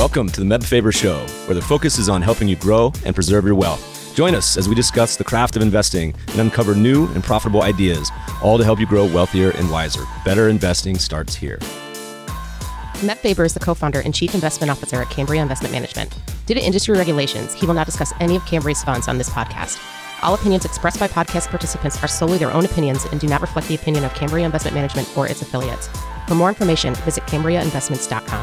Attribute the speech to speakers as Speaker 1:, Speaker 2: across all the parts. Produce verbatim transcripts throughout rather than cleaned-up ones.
Speaker 1: Welcome to the Meb Faber Show, where the focus is on helping you grow and preserve your wealth. Join us as we discuss the craft of investing and uncover new and profitable ideas, all to help you grow wealthier and wiser. Better investing starts here.
Speaker 2: Meb Faber is the co-founder and chief investment officer at Cambria Investment Management. Due to industry regulations, he will not discuss any of Cambria's funds on this podcast. All opinions expressed by podcast participants are solely their own opinions and do not reflect the opinion of Cambria Investment Management or its affiliates. For more information, visit cambria investments dot com.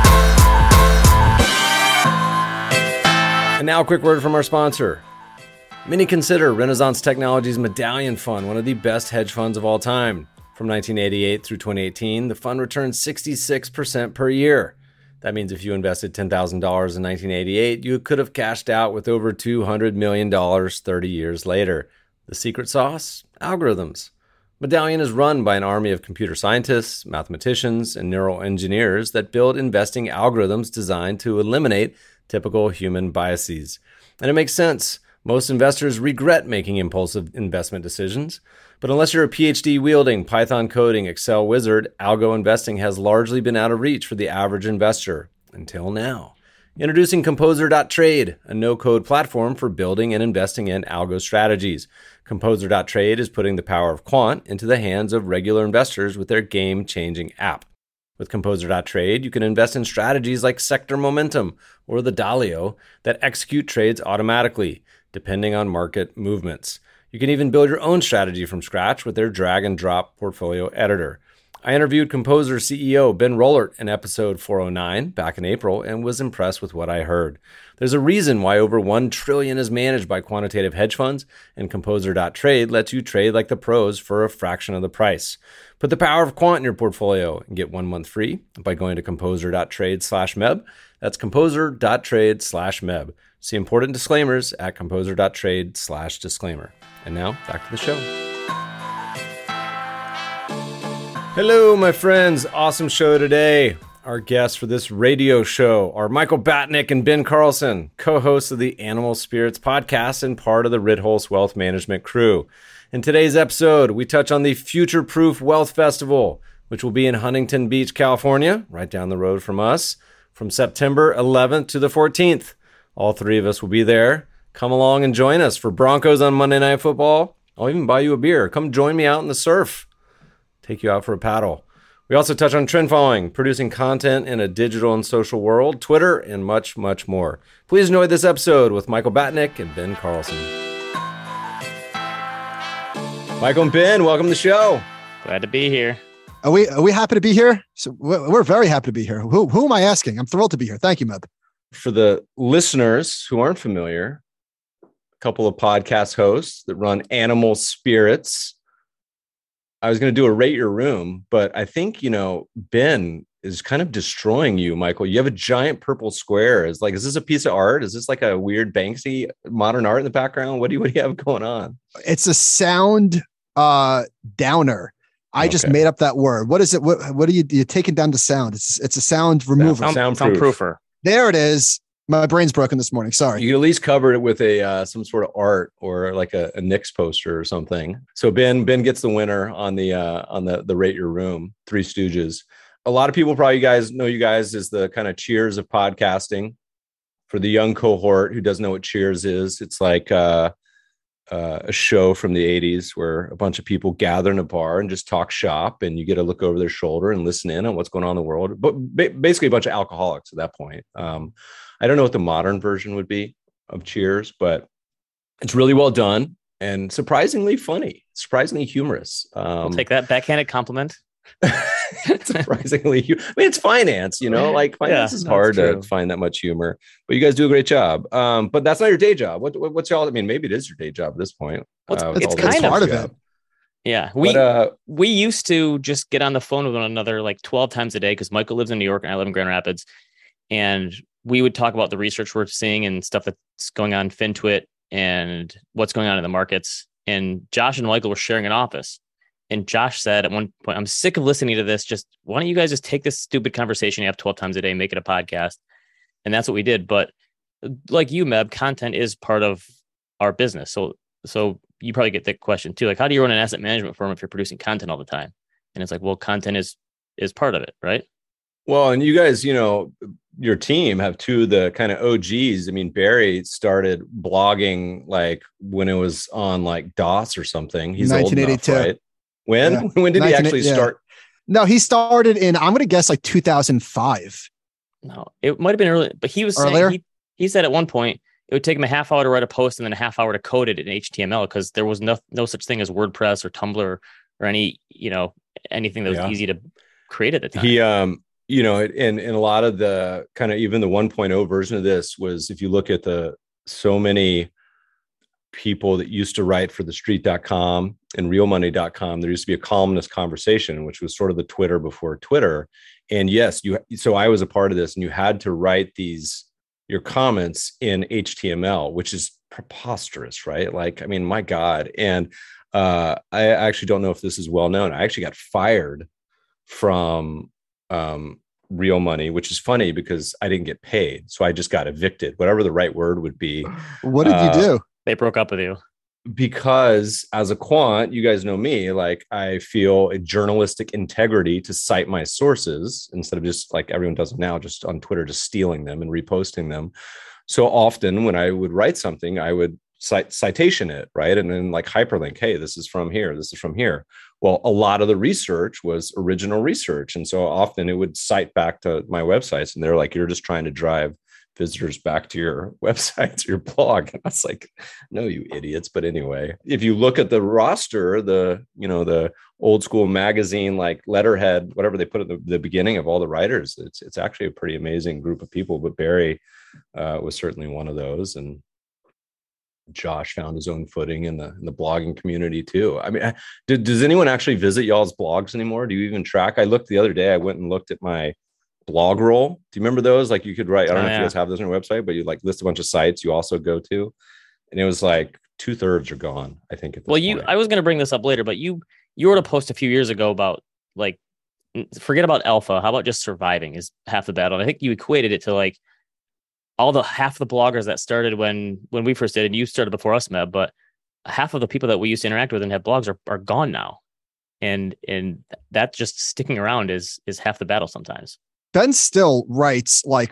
Speaker 1: And now a quick word from our sponsor. Many consider Renaissance Technologies Medallion Fund one of the best hedge funds of all time. From nineteen eighty-eight through twenty eighteen, the fund returned sixty-six percent per year. That means if you invested ten thousand dollars in nineteen eighty-eight, you could have cashed out with over two hundred million dollars thirty years later. The secret sauce? Algorithms. Medallion is run by an army of computer scientists, mathematicians, and neural engineers that build investing algorithms designed to eliminate typical human biases. And it makes sense. Most investors regret making impulsive investment decisions. But unless you're a P H D-wielding, Python-coding Excel wizard, algo investing has largely been out of reach for the average investor. Until now. Introducing Composer dot trade, a no-code platform for building and investing in algo strategies. Composer dot trade is putting the power of quant into the hands of regular investors with their game-changing app. With Composer dot trade, you can invest in strategies like Sector Momentum or the Dalio that execute trades automatically, depending on market movements. You can even build your own strategy from scratch with their drag-and-drop portfolio editor. I interviewed Composer C E O Ben Rollert in episode four oh nine back in April and was impressed with what I heard. There's a reason why over one trillion dollars is managed by quantitative hedge funds, and Composer dot trade lets you trade like the pros for a fraction of the price. Put the power of quant in your portfolio and get one month free by going to Composer dot trade slash meb. That's Composer dot trade slash meb. See important disclaimers at Composer dot trade slash disclaimer. And now, back to the show. Hello, my friends. Awesome show today. Our guests for this radio show are Michael Batnick and Ben Carlson, co-hosts of the Animal Spirits podcast and part of the Ritholtz Wealth Management crew. In today's episode, we touch on the Future Proof Wealth Festival, which will be in Huntington Beach, California, right down the road from us, from September eleventh to the fourteenth. All three of us will be there. Come along and join us for Broncos on Monday Night Football. I'll even buy you a beer. Come join me out in the surf. Take you out for a paddle. We also touch on trend following, producing content in a digital and social world, Twitter, and much, much more. Please enjoy this episode with Michael Batnick and Ben Carlson. Michael and Ben, welcome to the show.
Speaker 3: Glad to be here.
Speaker 4: Are we are we happy to be here? So we're, we're very happy to be here. Who who am I asking? I'm thrilled to be here. Thank you, Meb.
Speaker 1: For the listeners who aren't familiar, a couple of podcast hosts that run Animal Spirits. I was going to do a rate your room, but I think, you know, Ben is kind of destroying you, Michael. You have a giant purple square. Is like, is this a piece of art? Is this like a weird Banksy modern art in the background? What do you, what do you have going on?
Speaker 4: It's a sound uh, downer. I okay. just made up that word. What is it? What, what are you, you're taking down the sound? It's it's a sound remover.
Speaker 3: Sound, soundproofer.
Speaker 4: There it is. My brain's broken this morning. Sorry.
Speaker 1: You at least covered it with a uh, some sort of art or like a, a Knicks poster or something. So Ben Ben gets the winner on the uh, on the the Rate Your Room, Three Stooges. A lot of people probably you guys know you guys as the kind of Cheers of podcasting. For the young cohort who doesn't know what Cheers is, it's like uh, uh, a show from the eighties where a bunch of people gather in a bar and just talk shop, and you get to look over their shoulder and listen in on what's going on in the world. But ba- basically, a bunch of alcoholics at that point. Um, I don't know what the modern version would be of Cheers, but it's really well done and surprisingly funny, surprisingly humorous. Um,
Speaker 3: I'll take that backhanded compliment.
Speaker 1: surprisingly, I mean, it's finance, you know, like finance yeah, is hard to find that much humor, but you guys do a great job. Um, but that's not your day job. What, what what's y'all? I mean, maybe it is your day job at this point.
Speaker 3: Uh, it's kind of part of it. Yeah, we but, uh, we used to just get on the phone with one another like twelve times a day because Michael lives in New York and I live in Grand Rapids, and we would talk about the research we're seeing and stuff that's going on FinTwit and what's going on in the markets. And Josh and Michael were sharing an office. And Josh said at one point, I'm sick of listening to this. Just why don't you guys just take this stupid conversation you have twelve times a day, make it a podcast? And that's what we did. But like you, Meb, content is part of our business. So, so you probably get the question too, like, how do you run an asset management firm if you're producing content all the time? And it's like, well, content is, is part of it, right?
Speaker 1: Well, and you guys, you know, your team have two of the kind of O Gs. I mean, Barry started blogging like when it was on like DOS or something. He's old enough, right? When? Yeah. When did he actually yeah. start?
Speaker 4: No, he started in, I'm going to guess like two thousand five.
Speaker 3: No, it might have been early, but he was
Speaker 4: earlier.
Speaker 3: Saying he, he said at one point it would take him a half hour to write a post and then a half hour to code it in H T M L because there was no no such thing as WordPress or Tumblr or any, you know, anything that was yeah. easy to create at the time.
Speaker 1: He, um, you know, and, and a lot of the kind of even the one point oh version of this was, if you look at the so many people that used to write for the street dot com and real money dot com, there used to be a columnist conversation, which was sort of the Twitter before Twitter. And yes, you, so I was a part of this, and you had to write these, your comments in H T M L, which is preposterous, right? Like, I mean, my God. And uh, I actually don't know if this is well known. I actually got fired from um, Real Money, which is funny because I didn't get paid. So I just got evicted, whatever the right word would be.
Speaker 4: What did uh, you do?
Speaker 3: They broke up with you.
Speaker 1: Because as a quant, you guys know me, like I feel a journalistic integrity to cite my sources instead of just like everyone does now, just on Twitter, just stealing them and reposting them. So often when I would write something, I would cite citation it, right? And then like hyperlink, hey, this is from here, this is from here. Well, a lot of the research was original research. And so often it would cite back to my websites, and they're like, you're just trying to drive visitors back to your website, your blog. And I was like, no, you idiots. But anyway, if you look at the roster, the, you know, the old school magazine, like letterhead, whatever they put at the, the beginning of all the writers, it's, it's actually a pretty amazing group of people. But Barry uh, was certainly one of those. And Josh found his own footing in the, in the blogging community too. I mean, did, does anyone actually visit y'all's blogs anymore? Do you even track? I looked the other day, I went and looked at my blog roll. Do you remember those? Like you could write, I don't oh, know yeah. if you guys have those on your website, but you like list a bunch of sites you also go to. And it was like two thirds are gone, I think. At this
Speaker 3: well, you,
Speaker 1: point.
Speaker 3: I was going to bring this up later, but you, you wrote a post a few years ago about like, forget about alpha. How about just surviving is half the battle. And I think you equated it to like all the half the bloggers that started when, when we first did, and you started before us, Meb, but half of the people that we used to interact with and have blogs are, are gone now. And, and that just sticking around is, is half the battle sometimes.
Speaker 4: Ben still writes like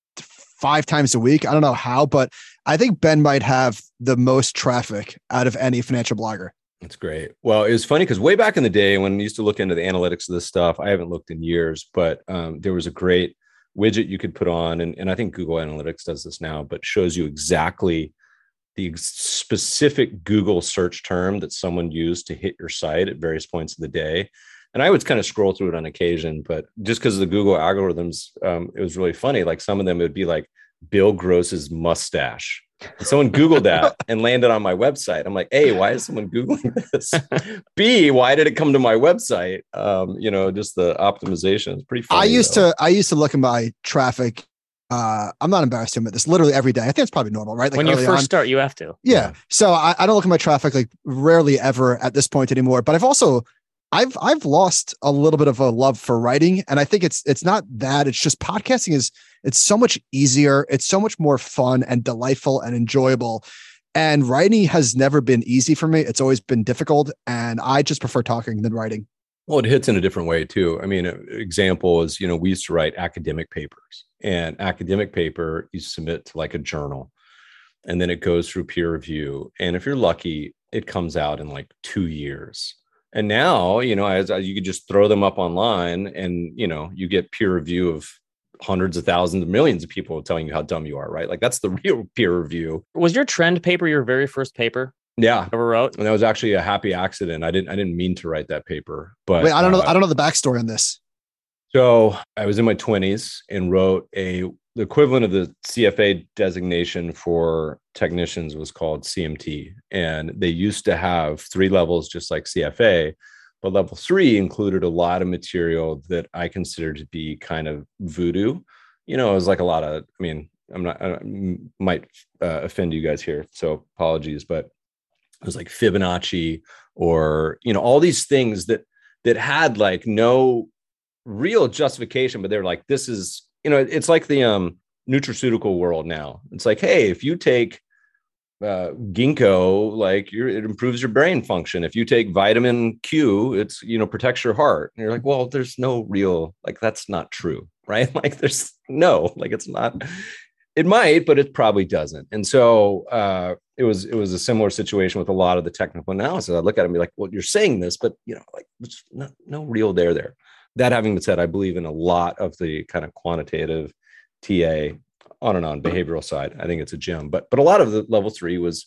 Speaker 4: five times a week. I don't know how, but I think Ben might have the most traffic out of any financial blogger.
Speaker 1: That's great. Well, it was funny because way back in the day when I used to look into the analytics of this stuff, I haven't looked in years, but um, there was a great widget you could put on. And, and I think Google Analytics does this now, but shows you exactly the specific Google search term that someone used to hit your site at various points of the day. And I would kind of scroll through it on occasion, but just because of the Google algorithms, um, it was really funny. Like some of them, it would be like Bill Gross's mustache. And someone Googled that and landed on my website. I'm like, A, why is someone Googling this? B, why did it come to my website? Um, you know, just the optimization is pretty funny.
Speaker 4: I used
Speaker 1: though.
Speaker 4: to, I used to look at my traffic. Uh, I'm not embarrassed to admit this, literally every day. I think it's probably normal, right? Like
Speaker 3: when you first on. start, you have to.
Speaker 4: Yeah. yeah. So I, I don't look at my traffic like rarely ever at this point anymore, but I've also, I've I've lost a little bit of a love for writing, and I think it's it's not that. It's just podcasting is it's so much easier. It's so much more fun and delightful and enjoyable. And writing has never been easy for me. It's always been difficult, and I just prefer talking than writing.
Speaker 1: Well, it hits in a different way too. I mean, an example is, you know, we used to write academic papers, and academic paper you submit to like a journal, and then it goes through peer review. And if you're lucky, it comes out in like two years. And now, you know, as, as you could just throw them up online and, you know, you get peer review of hundreds of thousands of millions of people telling you how dumb you are, right? Like that's the real peer review.
Speaker 3: Was your trend paper your very first paper?
Speaker 1: Yeah.
Speaker 3: Ever wrote?
Speaker 1: And that was actually a happy accident. I didn't, I didn't mean to write that paper, but
Speaker 4: wait, I don't know. Uh, I don't know the backstory on this.
Speaker 1: So I was in my twenties and wrote a, the equivalent of the C F A designation for technicians was called C M T. And they used to have three levels, just like C F A, but level three included a lot of material that I considered to be kind of voodoo. You know, it was like a lot of, I mean, I'm not, I might uh, offend you guys here, so apologies, but it was like Fibonacci or, you know, all these things that, that had like no real justification, but they're like, this is, you know, it's like the um, nutraceutical world now. It's like, hey, if you take uh, ginkgo, like you're, it improves your brain function. If you take vitamin Q, it's, you know, protects your heart. And you're like, well, there's no real, like, that's not true. right? Like there's no, like it's not, it might, but it probably doesn't. And so uh, it was, it was a similar situation with a lot of the technical analysis. I look at it and be like, well, you're saying this, but you know, like there's no, no real there there. That having been said, I believe in a lot of the kind of quantitative T A on and on behavioral side. I think it's a gem, but, but a lot of the level three was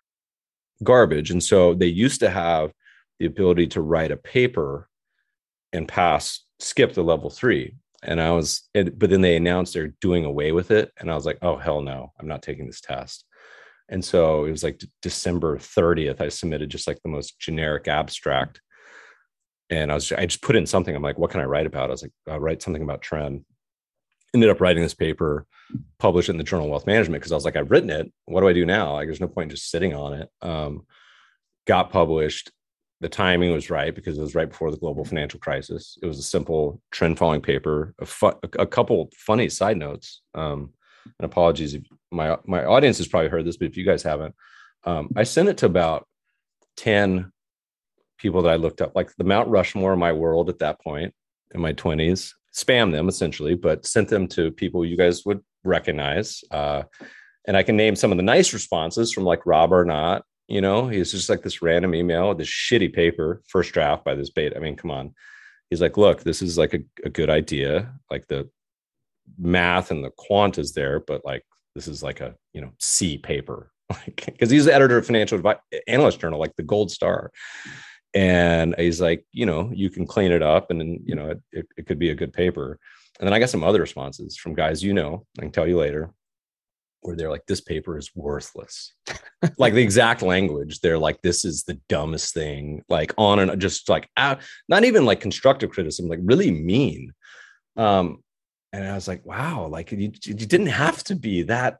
Speaker 1: garbage. And so they used to have the ability to write a paper and pass, skip the level three. And I was, it, but then they announced they're doing away with it. And I was like, oh, hell no, I'm not taking this test. And so it was like December thirtieth, I submitted just like the most generic abstract. And I was, I just put in something. I'm like, what can I write about? I was like, I'll write something about trend. Ended up writing this paper, published it in the Journal of Wealth Management because I was like, I've written it. What do I do now? Like, there's no point in just sitting on it. Um, got published. The timing was right because it was right before the global financial crisis. It was a simple trend following paper. A, fu- a couple funny side notes. Um, and apologies if my my audience has probably heard this, but if you guys haven't, um, I sent it to about ten people that I looked up, like the Mount Rushmore of my world at that point in my twenties. Spam them essentially, but sent them to people you guys would recognize. Uh, and I can name some of the nice responses from like Rob Arnott. You know, he's just like this random email, this shitty paper, first draft by this bait. I mean, come on. He's like, look, this is like a, a good idea. Like the math and the quant is there, but like, this is like a, you know, C paper, like, because he's the editor of Financial Advi- Analyst Journal, like the gold star. And he's like, you know, you can clean it up and then, you know, it, it, it could be a good paper. And then I got some other responses from guys, you know, I can tell you later, where they're like, this paper is worthless. Like the exact language. They're like, this is the dumbest thing, like on and just like, uh, not even like constructive criticism, like really mean. Um, and I was like, wow, like you, you didn't have to be that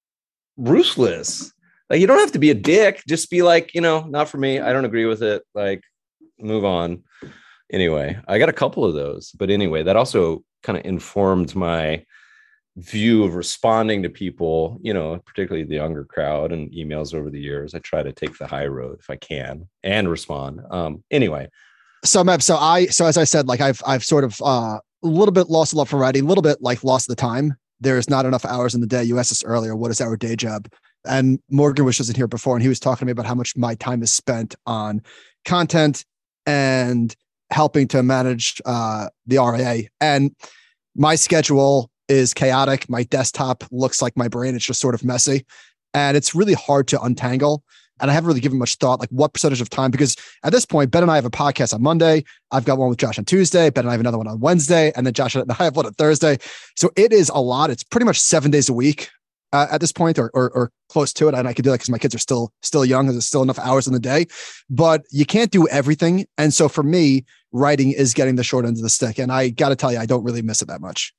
Speaker 1: ruthless. Like, you don't have to be a dick. Just be like, you know, not for me. I don't agree with it. Like, move on. Anyway, I got a couple of those. But anyway, that also kind of informed my view of responding to people, you know, particularly the younger crowd and emails over the years. I try to take the high road if I can and respond. Um, anyway.
Speaker 4: So, Mev, so I, so as I said, like I've, I've sort of uh, a little bit lost a love for writing, a little bit like lost the time. There's not enough hours in the day. You asked us earlier, what is our day job? And Morgan was just in here before, and he was talking to me about how much my time is spent on content and helping to manage uh, the R I A. And my schedule is chaotic. My desktop looks like my brain. It's just sort of messy, and it's really hard to untangle. And I haven't really given much thought, like what percentage of time, because at this point, Ben and I have a podcast on Monday. I've got one with Josh on Tuesday. Ben and I have another one on Wednesday. And then Josh and I have one on Thursday. So it is a lot. It's pretty much seven days a week. Uh, at this point, or, or or close to it, and I can do that because my kids are still still young, and there's still enough hours in the day. But you can't do everything, and so for me, writing is getting the short end of the stick. And I got to tell you, I don't really miss it that much.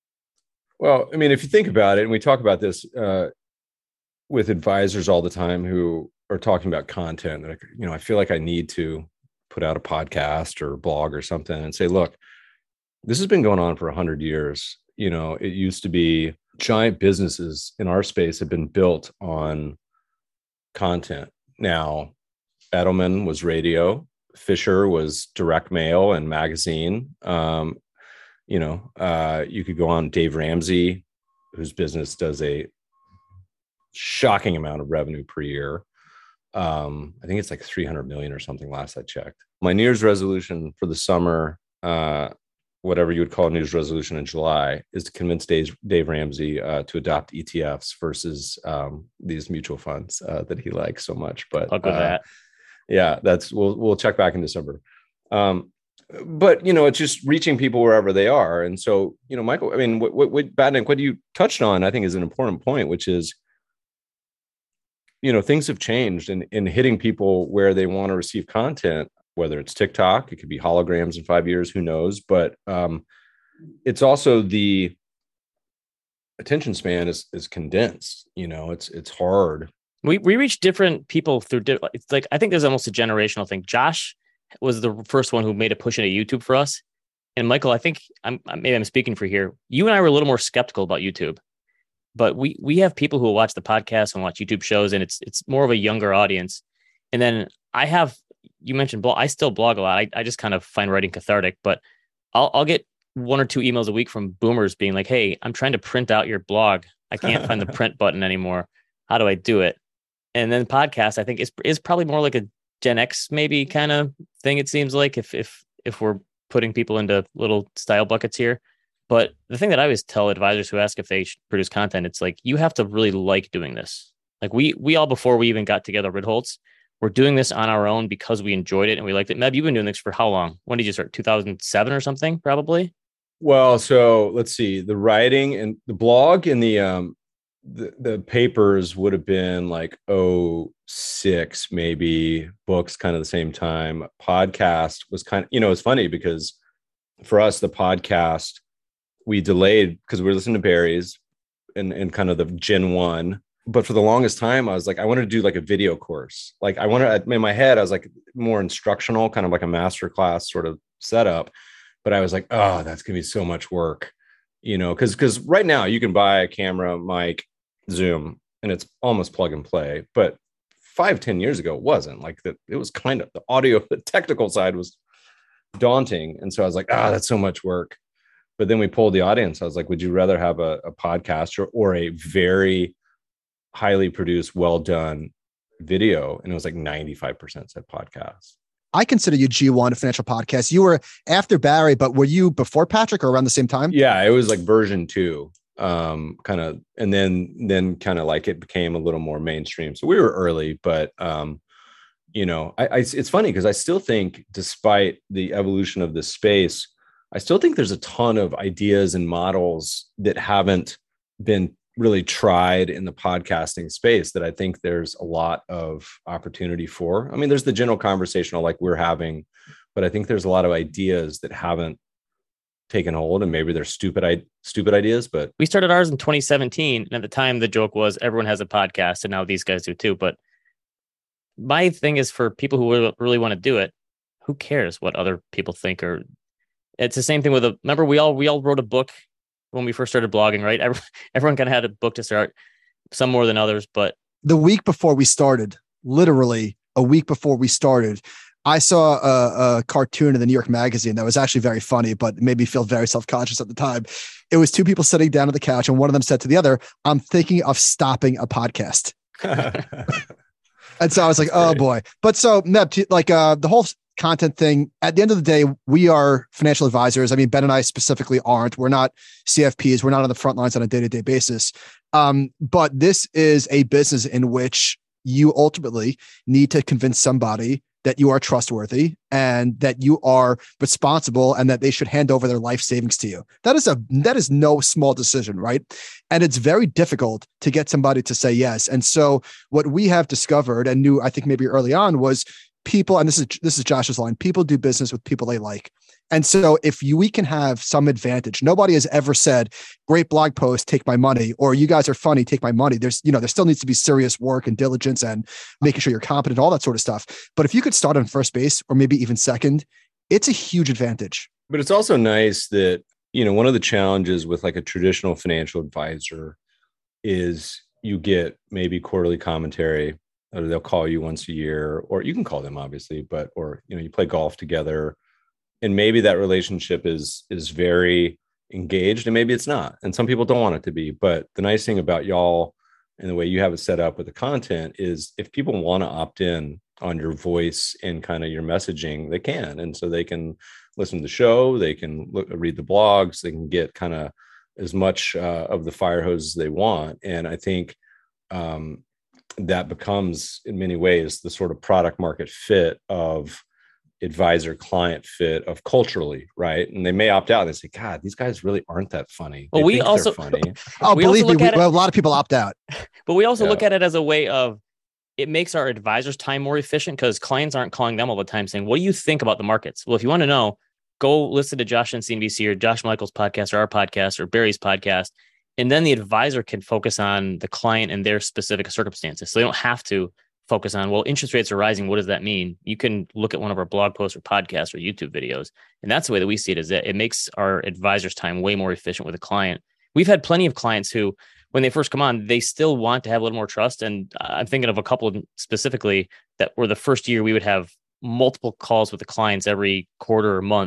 Speaker 1: Well, I mean, if you think about it, and we talk about this uh, with advisors all the time who are talking about content, that you know, I feel like I need to put out a podcast or a blog or something and say, look, this has been going on for a hundred years. You know, it used to be giant businesses in our space have been built on content. Now, Edelman was radio, Fisher was direct mail and magazine. Um, you know, uh, you could go on Dave Ramsey, whose business does a shocking amount of revenue per year. Um, I think it's like three hundred million or something last I checked. My New Year's resolution for the summer, uh, whatever you would call a New Year's resolution in July, is to convince Dave, Dave Ramsey uh, to adopt E T Fs versus um, these mutual funds uh, that he likes so much. But
Speaker 3: I'll go
Speaker 1: uh,
Speaker 3: that.
Speaker 1: Yeah, that's we'll we'll check back in December. Um, but you know, it's just reaching people wherever they are. And so, you know, Michael, I mean, what what, what Badnik, what you touched on, I think, is an important point, which is, you know, things have changed in in hitting people where they want to receive content. Whether it's TikTok, it could be holograms in five years, who knows? But um, it's also the attention span is is condensed. You know, it's it's hard.
Speaker 3: We we reach different people through. It's like, I think there's almost a generational thing. Josh was the first one who made a push into YouTube for us, and Michael, I think I'm maybe I'm speaking for here. You and I were a little more skeptical about YouTube, but we we have people who watch the podcast and watch YouTube shows, and it's it's more of a younger audience. And then I have. You mentioned blog. I still blog a lot. I, I just kind of find writing cathartic, but I'll I'll get one or two emails a week from boomers being like, hey, I'm trying to print out your blog. I can't find the print button anymore. How do I do it? And then podcast, I think is is probably more like a Gen X maybe kind of thing. It seems like if if if we're putting people into little style buckets here. But the thing that I always tell advisors who ask if they should produce content, it's like, you have to really like doing this. Like we we all, before we even got together, Ritholtz, we're doing this on our own because we enjoyed it and we liked it. Meb, you've been doing this for how long? When did you start? two thousand seven or something, probably?
Speaker 1: Well, so let's see. The writing and the blog and the um the, the papers would have been like oh six, maybe. Books kind of the same time. Podcast was kind of, you know, it's funny because for us, the podcast, we delayed because we were listening to Barry's and, and kind of the Gen one. But for the longest time, I was like, I wanted to do like a video course. Like I wanted, in my head, I was like more instructional, kind of like a master class sort of setup. But I was like, oh, that's going to be so much work, you know, because because right now you can buy a camera, mic, Zoom, and it's almost plug and play. But five, ten years ago, it wasn't like that. It was kind of the audio, the technical side was daunting. And so I was like, ah, oh, that's so much work. But then we polled the audience. I was like, would you rather have a, a podcast or, or a very highly produced, well done video? And it was like ninety-five percent said podcast.
Speaker 4: I consider you G one Financial Podcast. You were after Barry, but were you before Patrick or around the same time?
Speaker 1: Yeah, it was like version two, um, kind of, and then then kind of like it became a little more mainstream. So we were early, but um, you know, I, I it's funny because I still think, despite the evolution of this space, I still think there's a ton of ideas and models that haven't been really tried in the podcasting space that I think there's a lot of opportunity for. I mean, there's the general conversational like we're having, but I think there's a lot of ideas that haven't taken hold, and maybe they're stupid, I, stupid ideas, but
Speaker 3: we started ours in twenty seventeen. And at the time the joke was everyone has a podcast, and now these guys do too. But my thing is, for people who really want to do it, who cares what other people think? Or it's the same thing with a, remember we all, we all wrote a book when we first started blogging, right? Everyone, everyone kind of had a book to start, some more than others, but
Speaker 4: the week before we started, literally a week before we started, I saw a, a cartoon in the New York Magazine that was actually very funny, but made me feel very self-conscious at the time. It was two people sitting down on the couch, and one of them said to the other, I'm thinking of stopping a podcast. And so I was like, oh boy. But so Meb, like uh, the whole content thing, at the end of the day, we are financial advisors. I mean, Ben and I specifically aren't. We're not C F Ps. We're not on the front lines on a day-to-day basis. Um, but this is a business in which you ultimately need to convince somebody that you are trustworthy and that you are responsible and that they should hand over their life savings to you. That is a, that is no small decision, right? And it's very difficult to get somebody to say yes. And so what we have discovered and knew, I think maybe early on, was people, and this is, this is Josh's line, people do business with people they like. And so if you, we can have some advantage, nobody has ever said, great blog post, take my money, or you guys are funny, take my money. There's, you know, there still needs to be serious work and diligence and making sure you're competent, all that sort of stuff. But if you could start on first base or maybe even second, it's a huge advantage.
Speaker 1: But it's also nice that, you know, one of the challenges with like a traditional financial advisor is you get maybe quarterly commentary, or they'll call you once a year, or you can call them obviously, but, or, you know, you play golf together. And maybe that relationship is is very engaged, and maybe it's not. And some people don't want it to be. But the nice thing about y'all and the way you have it set up with the content is if people want to opt in on your voice and kind of your messaging, they can. And so they can listen to the show, they can look, read the blogs, they can get kind of as much uh, of the fire hose as they want. And I think um, that becomes in many ways the sort of product market fit of advisor client fit of culturally, right? And they may opt out and they say, God, these guys really aren't that funny.
Speaker 3: Well,
Speaker 1: they
Speaker 3: we also
Speaker 1: funny.
Speaker 4: Oh,
Speaker 3: we
Speaker 4: believe me, we,
Speaker 3: it,
Speaker 4: well, a lot of people opt out.
Speaker 3: But we also
Speaker 1: yeah.
Speaker 3: look at it as a way of, it makes our advisors' time more efficient because clients aren't calling them all the time saying, what do you think about the markets? Well, if you want to know, go listen to Josh and C N B C or Josh Michael's podcast or our podcast or Barry's podcast. And then the advisor can focus on the client and their specific circumstances. So they don't have to focus on, well, interest rates are rising. What does that mean? You can look at one of our blog posts or podcasts or YouTube videos. And that's the way that we see it, is that it makes our advisor's time way more efficient with a client. We've had plenty of clients who, when they first come on, they still want to have a little more trust. And I'm thinking of a couple of specifically that were the first year we would have multiple calls with the clients every quarter or month.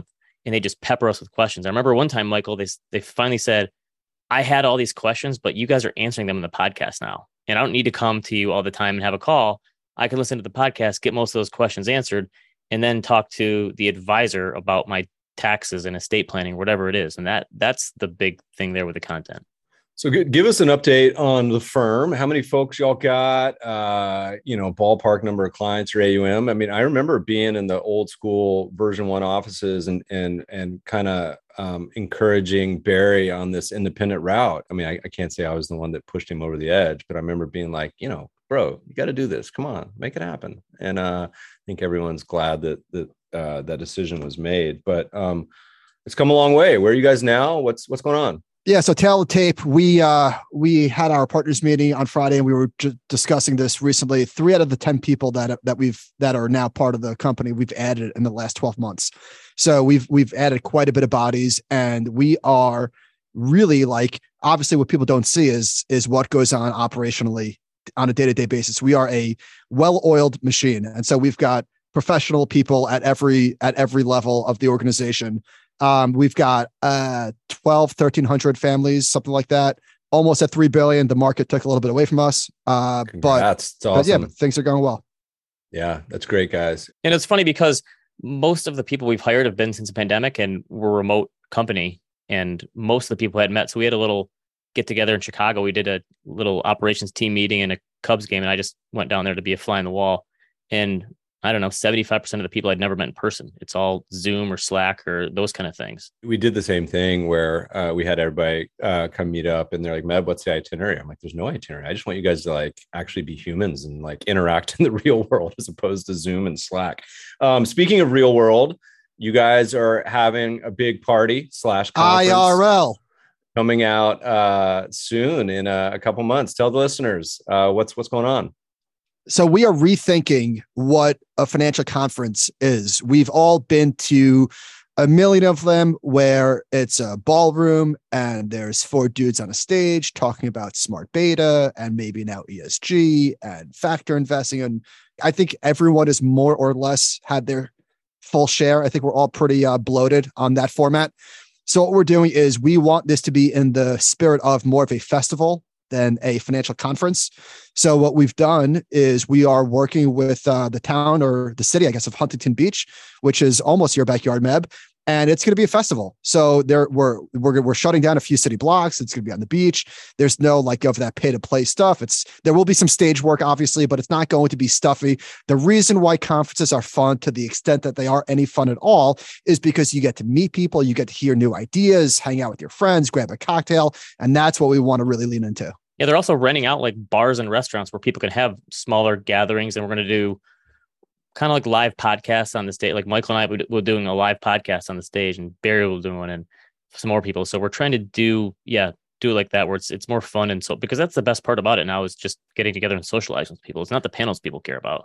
Speaker 3: and they just pepper us with questions. I remember one time, Michael, they they finally said, I had all these questions, but you guys are answering them in the podcast now. And I don't need to come to you all the time and have a call. I can listen to the podcast, get most of those questions answered, and then talk to the advisor about my taxes and estate planning, whatever it is. And that that's the big thing there with the content.
Speaker 1: So give us an update on the firm. How many folks y'all got? Uh, you know, ballpark number of clients or A U M. I mean, I remember being in the old school version one offices and and and kind of um, encouraging Barry on this independent route. I mean, I, I can't say I was the one that pushed him over the edge, but I remember being like, you know, bro, you got to do this. Come on, make it happen. And uh, I think everyone's glad that that uh, that decision was made. But um, it's come a long way. Where are you guys now? What's what's going on?
Speaker 4: Yeah, so tail of the tape, we uh, we had our partners meeting on Friday, and we were just discussing this recently. Three out of the ten people that that we've that are now part of the company, we've added in the last twelve months. So we've we've added quite a bit of bodies, and we are really like, obviously what people don't see is is what goes on operationally on a day-to-day basis. We are a well-oiled machine, and so we've got professional people at every at every level of the organization. Um, we've got uh, twelve, thirteen hundred families, something like that, almost at three billion. The market took a little bit away from us. Uh, but,
Speaker 1: awesome.
Speaker 4: but yeah, but things are going well.
Speaker 1: Yeah, that's great, guys.
Speaker 3: And it's funny because most of the people we've hired have been since the pandemic, and we're a remote company, and most of the people had met. So we had a little get together in Chicago. We did a little operations team meeting and a Cubs game, and I just went down there to be a fly on the wall. And I don't know, seventy-five percent of the people I'd never met in person. It's all Zoom or Slack or those kind of things.
Speaker 1: We did the same thing where uh, we had everybody uh, come meet up, and they're like, Meb, what's the itinerary? I'm like, there's no itinerary. I just want you guys to like actually be humans and like interact in the real world as opposed to Zoom and Slack. Um, speaking of real world, you guys are having a big party slash conference
Speaker 4: I R L
Speaker 1: coming out uh, soon in a, a couple months. Tell the listeners uh, what's what's going on.
Speaker 4: So we are rethinking what a financial conference is. We've all been to a million of them where it's a ballroom and there's four dudes on a stage talking about smart beta and maybe now E S G and factor investing. And I think everyone is more or less had their full share. I think we're all pretty uh, bloated on that format. So what we're doing is we want this to be in the spirit of more of a festival than a financial conference. So what we've done is we are working with uh, the town or the city, I guess, of Huntington Beach, which is almost your backyard, Meb. And it's going to be a festival. So there we're, we're, we're shutting down a few city blocks. It's going to be on the beach. There's no like of that pay to play stuff. It's, there will be some stage work, obviously, but it's not going to be stuffy. The reason why conferences are fun to the extent that they are any fun at all is because you get to meet people, you get to hear new ideas, hang out with your friends, grab a cocktail. And that's what we want to really lean into.
Speaker 3: Yeah. They're also renting out like bars and restaurants where people can have smaller gatherings. And we're going to do kind of like live podcasts on the stage. Like Michael and I were doing a live podcast on the stage, and Barry will do one, and some more people. So we're trying to do, yeah, do it like that, where it's it's more fun. And so, because that's the best part about it now is just getting together and socializing with people. It's not the panels people care about.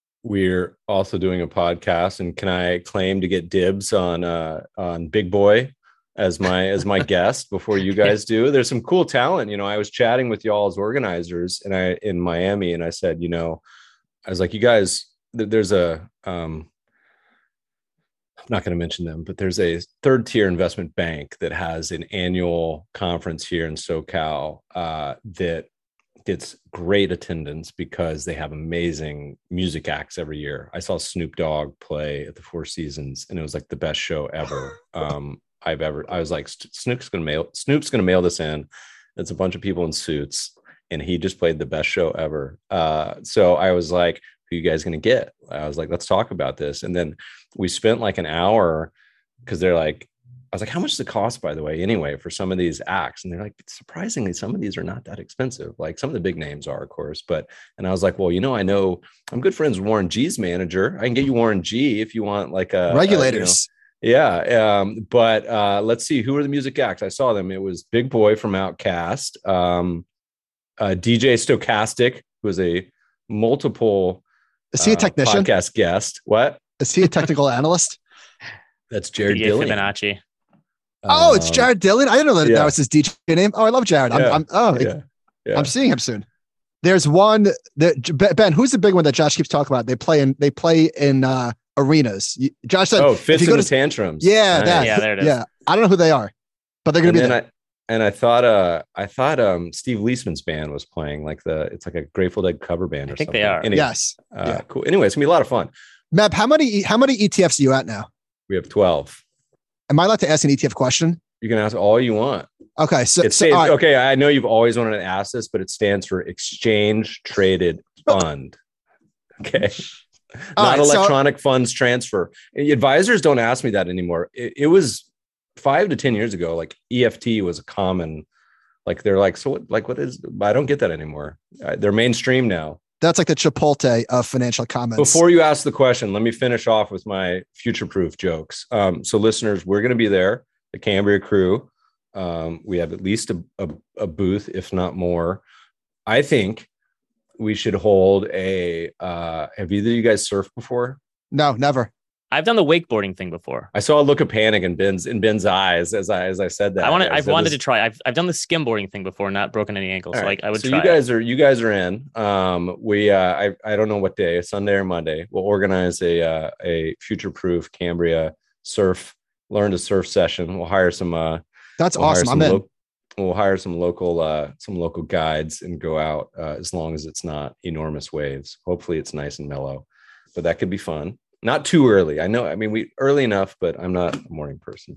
Speaker 1: We're also doing a podcast, and can I claim to get dibs on uh, on Big Boy as my as my guest before you guys do? There's some cool talent. You know, I was chatting with y'all as organizers, and I in Miami, and I said, you know, I was like, you guys. There's a, um, I'm not going to mention them, but there's a third tier investment bank that has an annual conference here in SoCal uh, that gets great attendance because they have amazing music acts every year. I saw Snoop Dogg play at the Four Seasons, and it was like the best show ever um, I've ever. I was like, Snoop's going to mail. Snoop's going to mail this in. It's a bunch of people in suits, and he just played the best show ever. Uh, so I was like, who you guys going to get? I was like, let's talk about this. And then we spent like an hour because they're like, I was like, how much does it cost, by the way, anyway, for some of these acts? And they're like, surprisingly, some of these are not that expensive. Like some of the big names are, of course. But, and I was like, well, you know, I know I'm good friends with Warren G's manager. I can get you Warren G if you want like a
Speaker 4: regulators.
Speaker 1: A, you know, yeah. Um, but uh, let's see, who are the music acts? I saw them. It was Big Boy from Outkast, um, uh, D J Stochastic, who was a multiple
Speaker 4: Is he a technician?
Speaker 1: Uh, podcast guest. What?
Speaker 4: Is he a technical analyst?
Speaker 1: That's Jared
Speaker 3: D J
Speaker 1: Dillian.
Speaker 3: Fibonacci.
Speaker 4: Oh, um, it's Jared Dillian. I didn't know that
Speaker 1: yeah.
Speaker 4: that was his D J name. Oh, I love Jared. I'm,
Speaker 1: yeah.
Speaker 4: I'm oh,
Speaker 1: yeah. Yeah.
Speaker 4: I'm seeing him soon. There's one that Ben, who's the big one that Josh keeps talking about? They play in they play in uh, arenas. Josh said,
Speaker 1: "Oh, fits in the tantrums."
Speaker 4: Yeah,
Speaker 3: right.
Speaker 4: that.
Speaker 3: Yeah, there it is.
Speaker 4: Yeah, I don't know who they are, but they're going to be there.
Speaker 1: I, and I thought, uh, I thought, um, Steve Leisman's band was playing like the. It's like a Grateful Dead cover band. Or
Speaker 3: I think
Speaker 1: something.
Speaker 3: they are.
Speaker 1: Anyway,
Speaker 4: yes.
Speaker 1: Uh,
Speaker 4: yeah.
Speaker 1: Cool. Anyway, it's gonna be a lot of fun.
Speaker 4: Meb, how many how many E T Fs are you at now?
Speaker 1: We have twelve.
Speaker 4: Am I allowed to ask an E T F question?
Speaker 1: You can ask all you want.
Speaker 4: Okay, so,
Speaker 1: It's
Speaker 4: so right.
Speaker 1: okay. I know you've always wanted to ask this, but it stands for Exchange Traded Fund. Okay. Not
Speaker 4: right,
Speaker 1: electronic so, funds transfer. Advisors don't ask me that anymore. It, it was five to ten years ago. Like E F T was a common, like they're like, so what, like, what is, I don't get that anymore. Uh, they're mainstream now.
Speaker 4: That's like the Chipotle of financial comments.
Speaker 1: Before you ask the question, let me finish off with my future-proof jokes. Um, so listeners, we're going to be there, the Cambria crew. Um, we have at least a, a, a booth, if not more. I think we should hold a, uh, have either of you guys surfed before?
Speaker 4: No, never.
Speaker 3: I've done the wakeboarding thing before.
Speaker 1: I saw a look of panic in Ben's in Ben's eyes as I as I said that.
Speaker 3: I wanted. I've wanted
Speaker 1: this.
Speaker 3: to try. I've I've done the skimboarding thing before, not broken any ankles.
Speaker 1: All
Speaker 3: So
Speaker 1: right.
Speaker 3: like I would
Speaker 1: so
Speaker 3: try.
Speaker 1: you guys
Speaker 3: it.
Speaker 1: are you guys are in. Um, we uh, I I don't know what day, Sunday or Monday. We'll organize a uh, a future proof Cambria surf learn to surf session. We'll hire some. Uh,
Speaker 4: That's
Speaker 1: we'll
Speaker 4: awesome. I'm in.
Speaker 1: Lo- we'll hire some local uh, some local guides and go out uh, as long as it's not enormous waves. Hopefully, it's nice and mellow, but that could be fun. Not too early. I know. I mean, we early enough, but I'm not a morning person.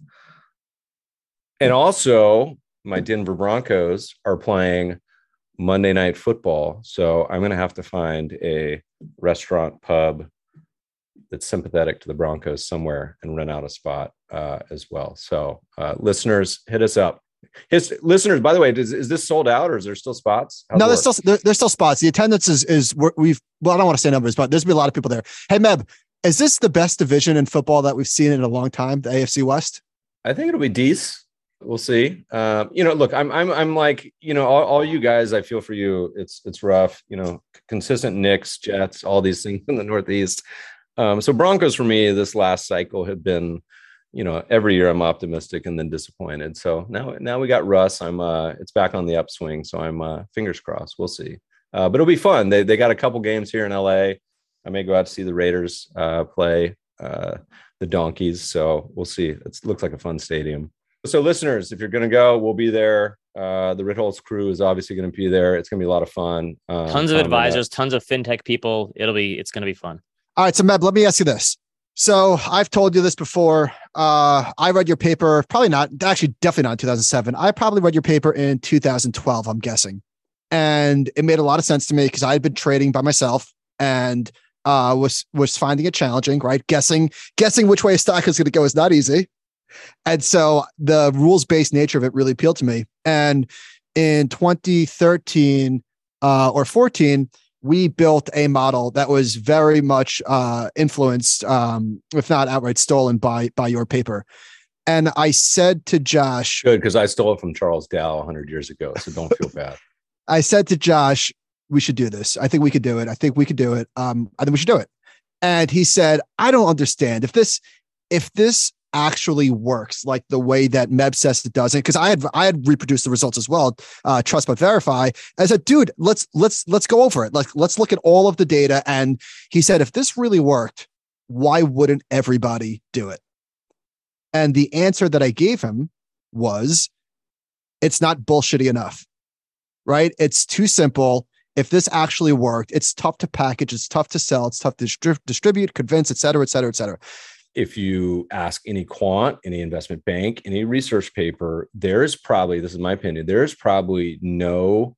Speaker 1: And also, my Denver Broncos are playing Monday Night Football, so I'm going to have to find a restaurant, pub that's sympathetic to the Broncos somewhere and rent out a spot uh, as well. So, uh, listeners, hit us up. His listeners, by the way, is, is this sold out or is there still spots? How's
Speaker 4: no, there's still there, there's still spots. The attendance is is we've well, I don't want to say numbers, but there's been a lot of people there. Hey, Meb, is this the best division in football that we've seen in a long time? The A F C West?
Speaker 1: I think it'll be decent. We'll see. Um, you know, look, I'm I'm I'm like, you know, all, all you guys, I feel for you. It's it's rough. You know, consistent Knicks, Jets, all these things in the Northeast. Um, so Broncos for me this last cycle have been, you know, every year I'm optimistic and then disappointed. So now, now we got Russ. I'm, uh, it's back on the upswing. So I'm, uh, fingers crossed. We'll see. Uh, but it'll be fun. They they got a couple games here in L A. I may go out to see the Raiders uh, play uh, the Donkeys. So we'll see. It looks like a fun stadium. So listeners, if you're going to go, we'll be there. Uh, the Ritholtz crew is obviously going to be there. It's going to be a lot of fun. Um,
Speaker 3: tons of advisors, tons of fintech people. It'll be, it's going to be fun.
Speaker 4: All right. So Meb, let me ask you this. So I've told you this before. Uh, I read your paper, probably not, actually definitely not in two thousand seven. I probably read your paper in two thousand twelve, I'm guessing. And it made a lot of sense to me because I had been trading by myself and uh, was was finding it challenging, right? Guessing, guessing which way a stock is going to go is not easy. And so the rules-based nature of it really appealed to me. And in twenty thirteen uh, or fourteen, we built a model that was very much uh, influenced, um, if not outright stolen by by your paper. And I said to Josh,
Speaker 1: good, because I stole it from Charles Dow one hundred years ago, so don't feel bad.
Speaker 4: I said to Josh, we should do this. I think we could do it. I think we could do it. Um, I think we should do it. And he said, I don't understand if this, if this actually works like the way that Meb says it doesn't, because I had I had reproduced the results as well, uh, trust but verify. I said, dude, let's let's let's go over it. Like let's look at all of the data. And he said, if this really worked, why wouldn't everybody do it? And the answer that I gave him was, it's not bullshitty enough, right? It's too simple. If this actually worked, it's tough to package, it's tough to sell, it's tough to distri- distribute, convince, et cetera, et cetera, et cetera.
Speaker 1: If you ask any quant, any investment bank, any research paper, there's probably, this is my opinion, there's probably no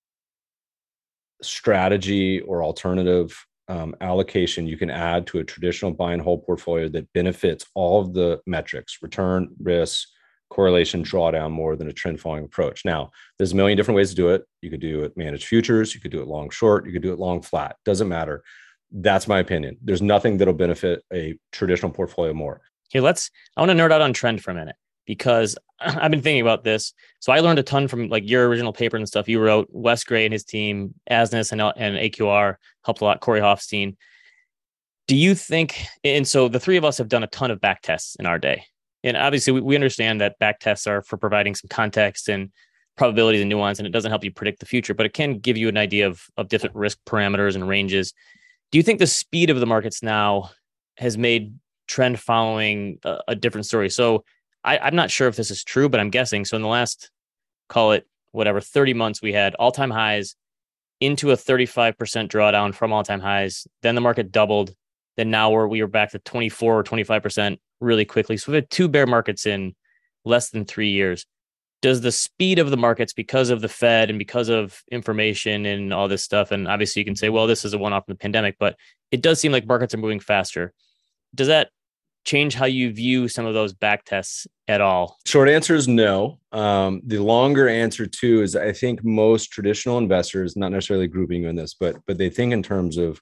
Speaker 1: strategy or alternative um, allocation you can add to a traditional buy and hold portfolio that benefits all of the metrics, return, risk, correlation, drawdown more than a trend following approach. Now, there's a million different ways to do it. You could do it managed futures, you could do it long short, you could do it long flat, doesn't matter. That's my opinion. There's nothing that'll benefit a traditional portfolio more.
Speaker 3: Here, let's, I want to nerd out on trend for a minute because I've been thinking about this. So I learned a ton from like your original paper and stuff you wrote. Wes Gray and his team, Asness and, and A Q R helped a lot. Corey Hofstein. Do you think, and so the three of us have done a ton of back tests in our day. And obviously we, we understand that back tests are for providing some context and probabilities and nuance, and it doesn't help you predict the future, but it can give you an idea of, of different risk parameters and ranges. Do you think the speed of the markets now has made trend following a, a different story. So I, I'm not sure if this is true, but I'm guessing. So in the last, call it whatever, thirty months, we had all-time highs into a thirty-five percent drawdown from all-time highs. Then the market doubled. Then now we're, we were back to twenty-four or twenty-five percent really quickly. So we've had two bear markets in less than three years. Does the speed of the markets, because of the Fed and because of information and all this stuff, and obviously you can say, well, this is a one-off in the pandemic, but it does seem like markets are moving faster. Does that change how you view some of those back tests at all?
Speaker 1: Short answer is no. Um, the longer answer too is I think most traditional investors, not necessarily grouping you in this, but but they think in terms of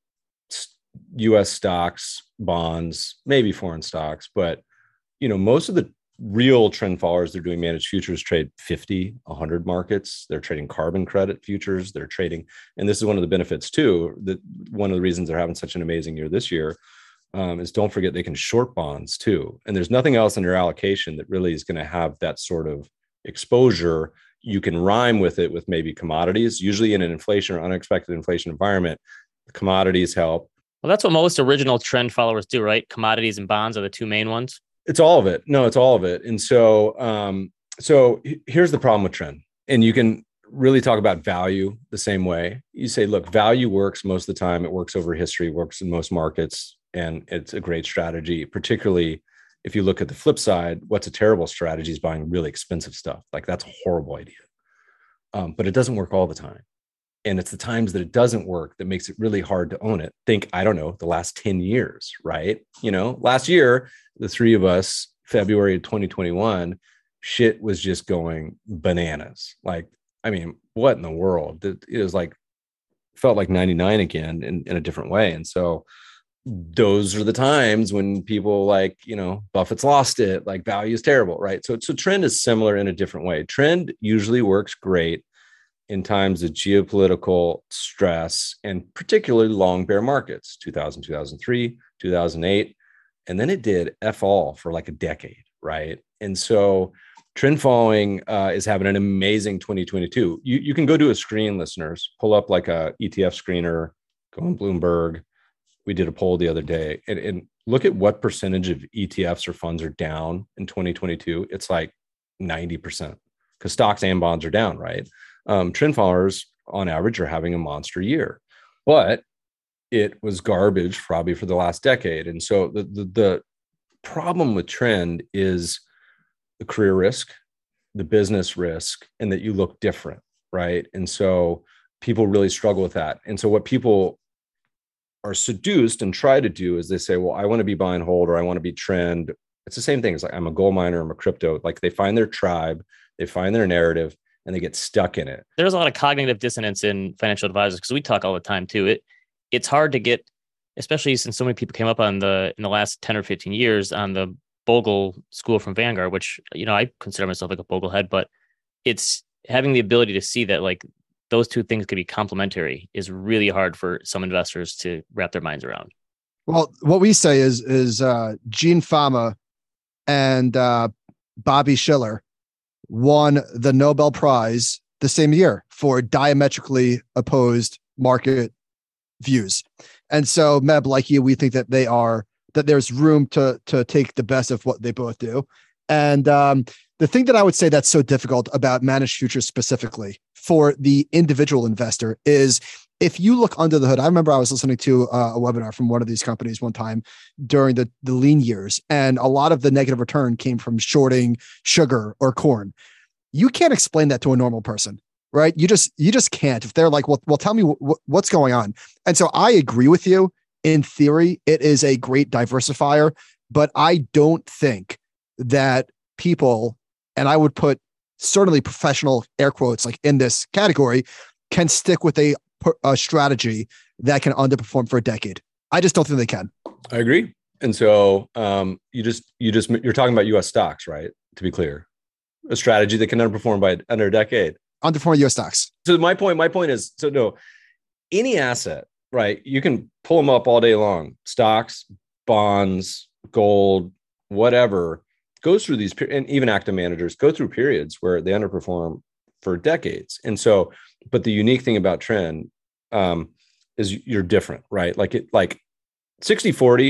Speaker 1: U S stocks, bonds, maybe foreign stocks, but you know, most of the real trend followers, they're doing managed futures, trade fifty, one hundred markets. They're trading carbon credit futures. They're trading, and this is one of the benefits too, that one of the reasons they're having such an amazing year this year um, is don't forget they can short bonds too. And there's nothing else in your allocation that really is going to have that sort of exposure. You can rhyme with it with maybe commodities. Usually in an inflation or unexpected inflation environment, commodities help.
Speaker 3: Well, that's what most original trend followers do, right? Commodities and bonds are the two main ones.
Speaker 1: It's all of it. No, it's all of it. And so, um, so here's the problem with trend. And you can really talk about value the same way. You say, look, value works most of the time. It works over history, works in most markets, and it's a great strategy. Particularly if you look at the flip side, what's a terrible strategy is buying really expensive stuff. Like that's a horrible idea. Um, but it doesn't work all the time. And it's the times that it doesn't work that makes it really hard to own it. Think, I don't know, the last ten years, right? You know, last year, the three of us, February of twenty twenty-one, shit was just going bananas. Like, I mean, what in the world? It, it was like, felt like ninety-nine again in, in a different way. And so those are the times when people like, you know, Buffett's lost it, like value is terrible, right? So, so trend is similar in a different way. Trend usually works great in times of geopolitical stress and particularly long bear markets, two thousand, two thousand three, two thousand eight. And then it did F all for like a decade, right? And so trend following uh, is having an amazing twenty twenty-two. You, you can go do a screen, listeners, pull up like a E T F screener, go on Bloomberg. We did a poll the other day and, and look at what percentage of E T Fs or funds are down in twenty twenty-two. It's like ninety percent because stocks and bonds are down, right? Um, trend followers on average are having a monster year, but it was garbage probably for the last decade. And so the, the, the problem with trend is the career risk, the business risk, and that you look different, right? And so people really struggle with that. And so what people are seduced and try to do is they say, well, I want to be buy and hold, or I want to be trend. It's the same thing. It's like, I'm a gold miner, I'm a crypto. Like they find their tribe, they find their narrative, and they get stuck in it.
Speaker 3: There's a lot of cognitive dissonance in financial advisors because we talk all the time too. It it's hard to get, especially since so many people came up on the in the last ten or fifteen years on the Bogle school from Vanguard, which, you know, I consider myself like a Bogle head, but it's having the ability to see that like those two things could be complementary is really hard for some investors to wrap their minds around.
Speaker 4: Well, what we say is is uh, Gene Fama and uh, Bobby Schiller won the Nobel Prize the same year for diametrically opposed market views. And so, Meb, like you, we think that they are, that there's room to, to take the best of what they both do. And um, the thing that I would say that's so difficult about managed futures specifically for the individual investor is if you look under the hood. I remember I was listening to a webinar from one of these companies one time during the, the lean years, and a lot of the negative return came from shorting sugar or corn. You can't explain that to a normal person, right? You just you just can't. If they're like, well, well, tell me w- what's going on. And so I agree with you. In theory, it is a great diversifier, but I don't think that people, and I would put certainly professional air quotes like in this category, can stick with a a strategy that can underperform for a decade. I just don't think they can.
Speaker 1: I agree. And so um, you just, you just, you're talking about U S stocks, right? To be clear, a strategy that can underperform by under a decade.
Speaker 4: Underperform U S stocks.
Speaker 1: So my point, my point is, so no, any asset, right? You can pull them up all day long. Stocks, bonds, gold, whatever, goes through these, and even active managers go through periods where they underperform for decades. And so, but the unique thing about trend um, is you're different, right? Like it, like sixty forty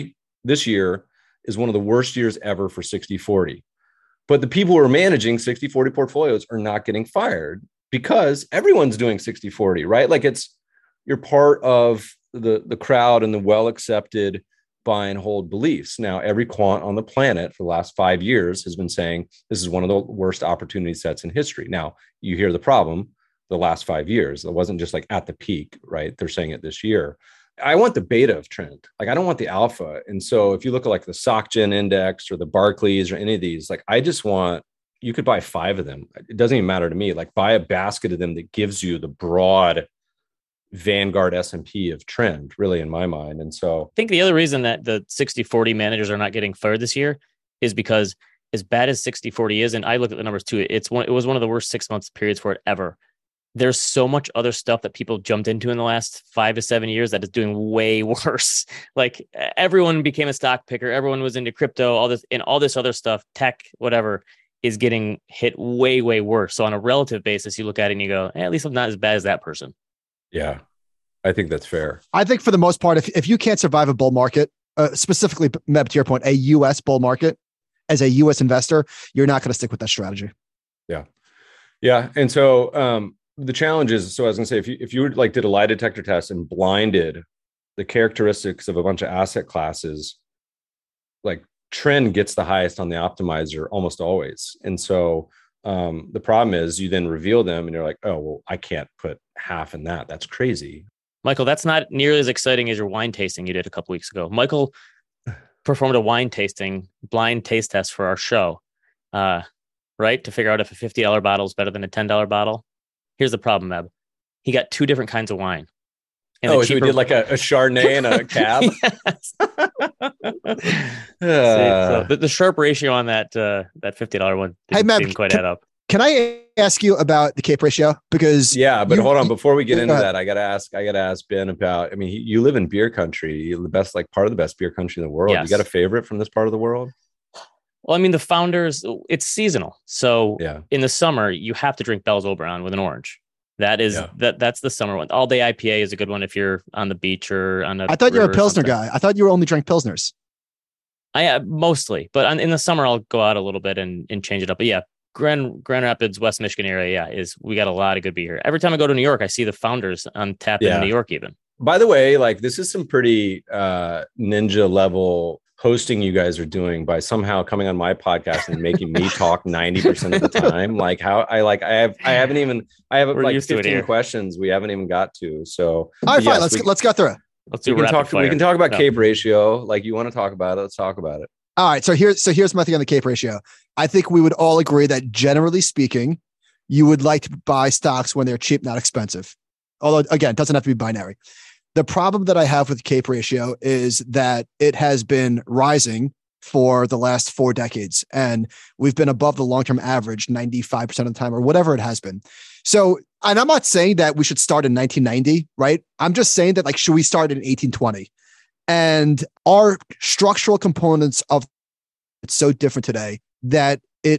Speaker 1: this year is one of the worst years ever for sixty forty. But the people who are managing sixty forty portfolios are not getting fired because everyone's doing sixty forty, right? Like it's, you're part of the, the crowd and the well-accepted buy and hold beliefs. Now, every quant on the planet for the last five years has been saying this is one of the worst opportunity sets in history. Now, you hear the problem, the last five years. It wasn't just like at the peak, right? They're saying it this year. I want the beta of trend. Like, I don't want the alpha. And so if you look at like the SocGen index or the Barclays or any of these, like, I just want, you could buy five of them. It doesn't even matter to me. Like, buy a basket of them that gives you the broad Vanguard S and P of trend, really, in my mind. And so
Speaker 3: I think the other reason that the sixty forty managers are not getting fired this year is because as bad as sixty forty is, and I look at the numbers too, it's one, it was one of the worst six months periods for it ever. There's so much other stuff that people jumped into in the last five to seven years that is doing way worse. Like, everyone became a stock picker. Everyone was into crypto, all this, and all this other stuff, tech, whatever, is getting hit way, way worse. So on a relative basis, you look at it and you go, eh, at least I'm not as bad as that person.
Speaker 1: Yeah, I think that's fair.
Speaker 4: I think for the most part, if, if you can't survive a bull market, uh, specifically, Meb, to your point, a U S bull market, as a U S investor, you're not going to stick with that strategy.
Speaker 1: Yeah. Yeah. And so um, the challenge is, so I was going to say, if you, if you like did a lie detector test and blinded the characteristics of a bunch of asset classes, like trend gets the highest on the optimizer almost always. And so Um, the problem is you then reveal them and you're like, oh, well, I can't put half in that. That's crazy.
Speaker 3: Michael, that's not nearly as exciting as your wine tasting you did a couple weeks ago. Michael performed a wine tasting, blind taste test for our show, uh, right? To figure out if a fifty dollars bottle is better than a ten dollars bottle. Here's the problem, Meb. He got two different kinds of wine.
Speaker 1: And oh, so we did like a, a Chardonnay and a Cab?
Speaker 3: uh, so the, the Sharpe ratio on that uh, that fifty dollars one didn't, hey, didn't quite
Speaker 4: can,
Speaker 3: add up.
Speaker 4: Can I ask you about the CAPE ratio? Because
Speaker 1: yeah, but
Speaker 4: you,
Speaker 1: hold on, before we get into
Speaker 4: go
Speaker 1: that, I gotta ask, I gotta ask Ben about. I mean, he, you live in beer country, you're the best, like part of the best beer country in the world. Yes. You got a favorite from this part of the world?
Speaker 3: Well, I mean, the Founders, it's seasonal, so
Speaker 1: yeah.
Speaker 3: In the summer you have to drink Bell's Oberon with an orange. That is yeah. that that's the summer one. All day I P A is a good one if you're on the beach or on a.
Speaker 4: I thought you were a Pilsner guy. I thought you were only drink Pilsners.
Speaker 3: I uh, mostly, but on, in the summer I'll go out a little bit and, and change it up. But yeah, Grand Grand Rapids, West Michigan area, yeah, is we got a lot of good beer here. Every time I go to New York, I see the Founders on tap yeah. in New York even.
Speaker 1: By the way, like this is some pretty uh, ninja level hosting you guys are doing by somehow coming on my podcast and making me talk ninety percent of the time. Like how I like, I have, I haven't even, I have We're like fifteen questions we haven't even got to. So
Speaker 4: all right, yes, fine. Let's, we, let's go through it.
Speaker 3: Let's do
Speaker 1: we can talk,
Speaker 3: fire.
Speaker 1: We can talk about no. CAPE ratio. Like you want to talk about it. Let's talk about it.
Speaker 4: All right. So here's, so here's my thing on the CAPE ratio. I think we would all agree that generally speaking, you would like to buy stocks when they're cheap, not expensive. Although again, it doesn't have to be binary. The problem that I have with CAPE ratio is that it has been rising for the last four decades. And we've been above the long-term average ninety-five percent of the time or whatever it has been. So, and I'm not saying that we should start in nineteen ninety, right? I'm just saying that like, should we start in eighteen twenty? And our structural components of it's so different today that it,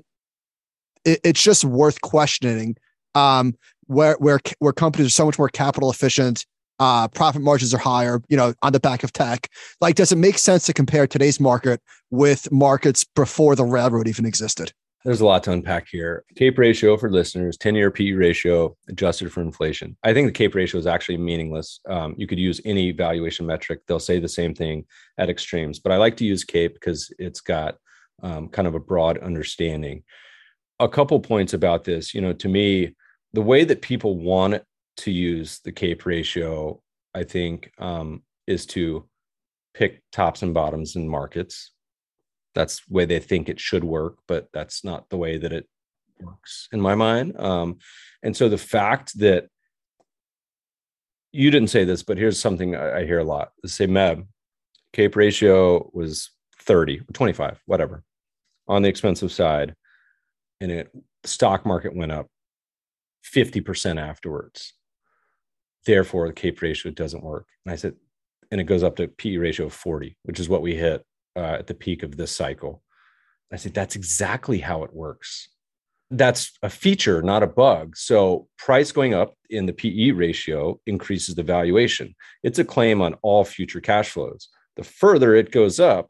Speaker 4: it it's just worth questioning um, where, where, where companies are so much more capital efficient. Uh, profit margins are higher, you know, on the back of tech. Like, does it make sense to compare today's market with markets before the railroad even existed?
Speaker 1: There's a lot to unpack here. CAPE ratio for listeners, ten-year P E ratio adjusted for inflation. I think the CAPE ratio is actually meaningless. Um, you could use any valuation metric. They'll say the same thing at extremes, but I like to use CAPE because it's got um, kind of a broad understanding. A couple points about this, you know, to me, the way that people want it to use the CAPE ratio, I think, um, is to pick tops and bottoms in markets. That's the way they think it should work, but that's not the way that it works in my mind. Um, and so the fact that you didn't say this, but here's something I, I hear a lot. They say, Meb, CAPE ratio was thirty, twenty-five, whatever, on the expensive side. And it stock market went up fifty percent afterwards. Therefore, the CAPE ratio doesn't work. And I said, and it goes up to P E ratio of forty, which is what we hit uh, at the peak of this cycle. I said, that's exactly how it works. That's a feature, not a bug. So price going up in the P E ratio increases the valuation. It's a claim on all future cash flows. The further it goes up,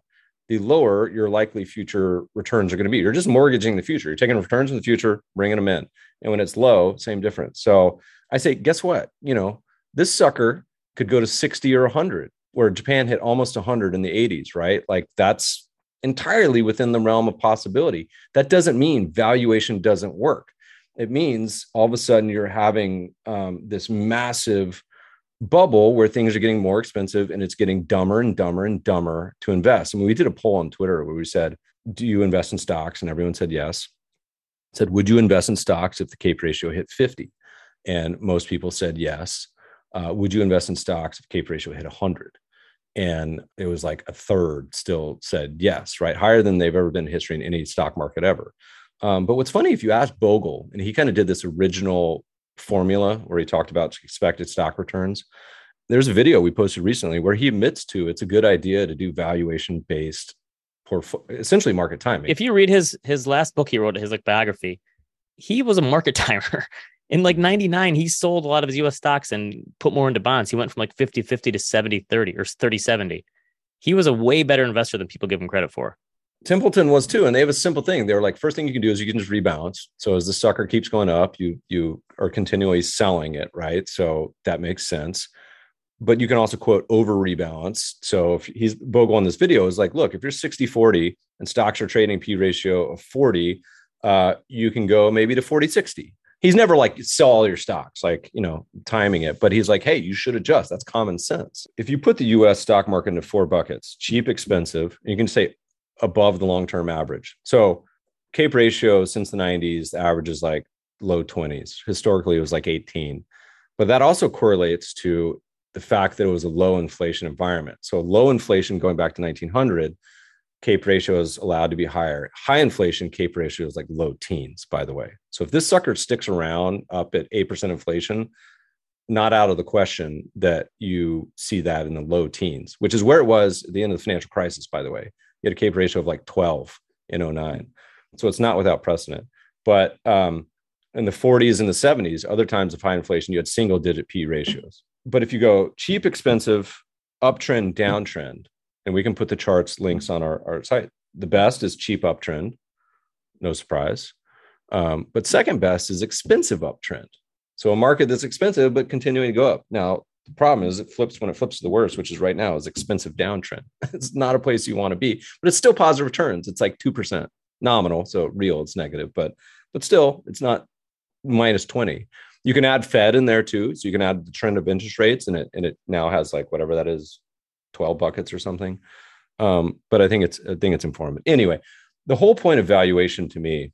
Speaker 1: the lower your likely future returns are going to be. You're just mortgaging the future. You're taking returns in the future, bringing them in. And when it's low, same difference. So I say, guess what? You know, this sucker could go to sixty or one hundred, where Japan hit almost one hundred in the eighties, right? Like that's entirely within the realm of possibility. That doesn't mean valuation doesn't work. It means all of a sudden you're having um, this massive bubble where things are getting more expensive and it's getting dumber and dumber and dumber to invest. I mean, we did a poll on Twitter where we said, do you invest in stocks? And everyone said yes. Said, would you invest in stocks if the CAPE ratio hit fifty? And most people said yes. Uh, would you invest in stocks if CAPE ratio hit one hundred? And it was like a third still said yes, right? Higher than they've ever been in history in any stock market ever. Um, but what's funny, if you ask Bogle, and he kind of did this original formula where he talked about expected stock returns. There's a video we posted recently where he admits to it's a good idea to do valuation-based portfolio, essentially market timing.
Speaker 3: If you read his his last book he wrote, his like biography, he was a market timer. In like ninety-nine, he sold a lot of his U S stocks and put more into bonds. He went from like fifty fifty to seventy thirty or thirty seventy. He was a way better investor than people give him credit for.
Speaker 1: Templeton was too, and they have a simple thing. They were like, first thing you can do is you can just rebalance. So as the sucker keeps going up, you you are continually selling it, right? So that makes sense. But you can also quote over rebalance. So if he's Bogle on this video is like, look, if you're sixty forty and stocks are trading P ratio of forty, uh, you can go maybe to forty sixty. He's never like sell all your stocks, like, you know, timing it, but he's like, hey, you should adjust. That's common sense. If you put the U S stock market into four buckets, cheap, expensive, and you can say above the long-term average. So CAPE ratio since the nineties, the average is like low twenties. Historically, it was like eighteen. But that also correlates to the fact that it was a low inflation environment. So low inflation going back to nineteen hundred, CAPE ratio is allowed to be higher. High inflation, CAPE ratio is like low teens, by the way. So if this sucker sticks around up at eight percent inflation, not out of the question that you see that in the low teens, which is where it was at the end of the financial crisis, by the way. You had a CAPE ratio of like twelve in oh nine. So it's not without precedent. But um, in the forties and the seventies, other times of high inflation, you had single digit P ratios. But if you go cheap, expensive, uptrend, downtrend, and we can put the charts links on our, our site, the best is cheap uptrend, no surprise. Um, but second best is expensive uptrend. So a market that's expensive, but continuing to go up. Now, the problem is it flips when it flips to the worst, which is right now is expensive downtrend. It's not a place you want to be, but it's still positive returns. It's like two percent nominal. So real, it's negative, but, but still it's not minus twenty. You can add Fed in there too. So you can add the trend of interest rates and it, and it now has like whatever that is, twelve buckets or something. Um, but I think it's, I think it's informative. Anyway, the whole point of valuation to me,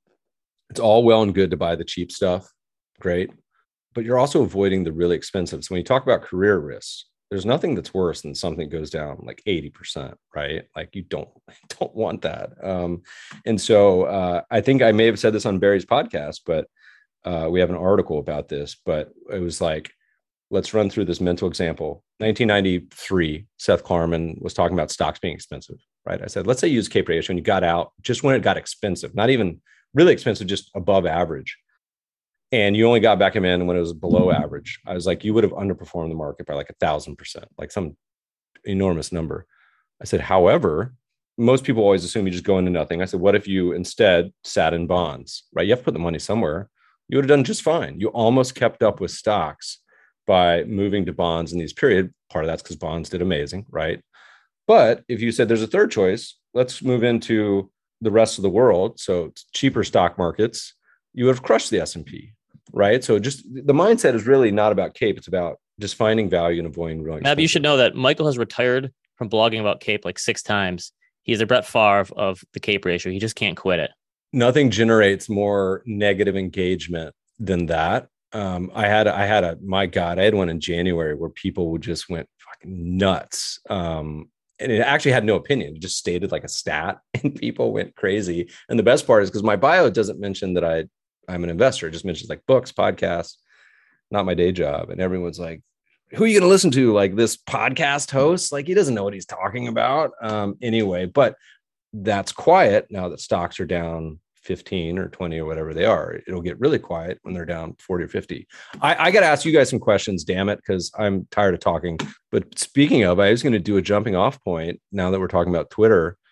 Speaker 1: it's all well and good to buy the cheap stuff. Great. But you're also avoiding the really expensive. So when you talk about career risks, there's nothing that's worse than something that goes down like eighty percent, right? Like you don't, don't want that. Um, and so uh, I think I may have said this on Barry's podcast, but uh, we have an article about this, but it was like, let's run through this mental example. nineteen ninety-three, Seth Klarman was talking about stocks being expensive, right? I said, let's say you use CAPE ratio and you got out just when it got expensive, not even really expensive, just above average. And you only got back in when it was below average. I was like, you would have underperformed the market by like a thousand percent, like some enormous number. I said, however, most people always assume you just go into nothing. I said, what if you instead sat in bonds, right? You have to put the money somewhere. You would have done just fine. You almost kept up with stocks by moving to bonds in these periods. Part of that's because bonds did amazing, right? But if you said there's a third choice, let's move into the rest of the world. So cheaper stock markets, you would have crushed the S and P. Right. So just the mindset is really not about CAPE. It's about just finding value and avoiding really.
Speaker 3: Matt, you should know that Michael has retired from blogging about CAPE like six times. He's the Brett Favre of the CAPE ratio. He just can't quit it.
Speaker 1: Nothing generates more negative engagement than that. Um, I had, I had a, my God, I had one in January where people would just went fucking nuts. Um, and it actually had no opinion. It just stated like a stat and people went crazy. And the best part is because my bio doesn't mention that I I'm an investor. It just mentions like books, podcasts, not my day job. And everyone's like, who are you going to listen to? Like this podcast host? Like he doesn't know what he's talking about. Um, anyway, but that's quiet now that stocks are down fifteen or twenty or whatever they are. It'll get really quiet when they're down forty or fifty. I, I got to ask you guys some questions, damn it, because I'm tired of talking. But speaking of, I was going to do a jumping off point now that we're talking about Twitter.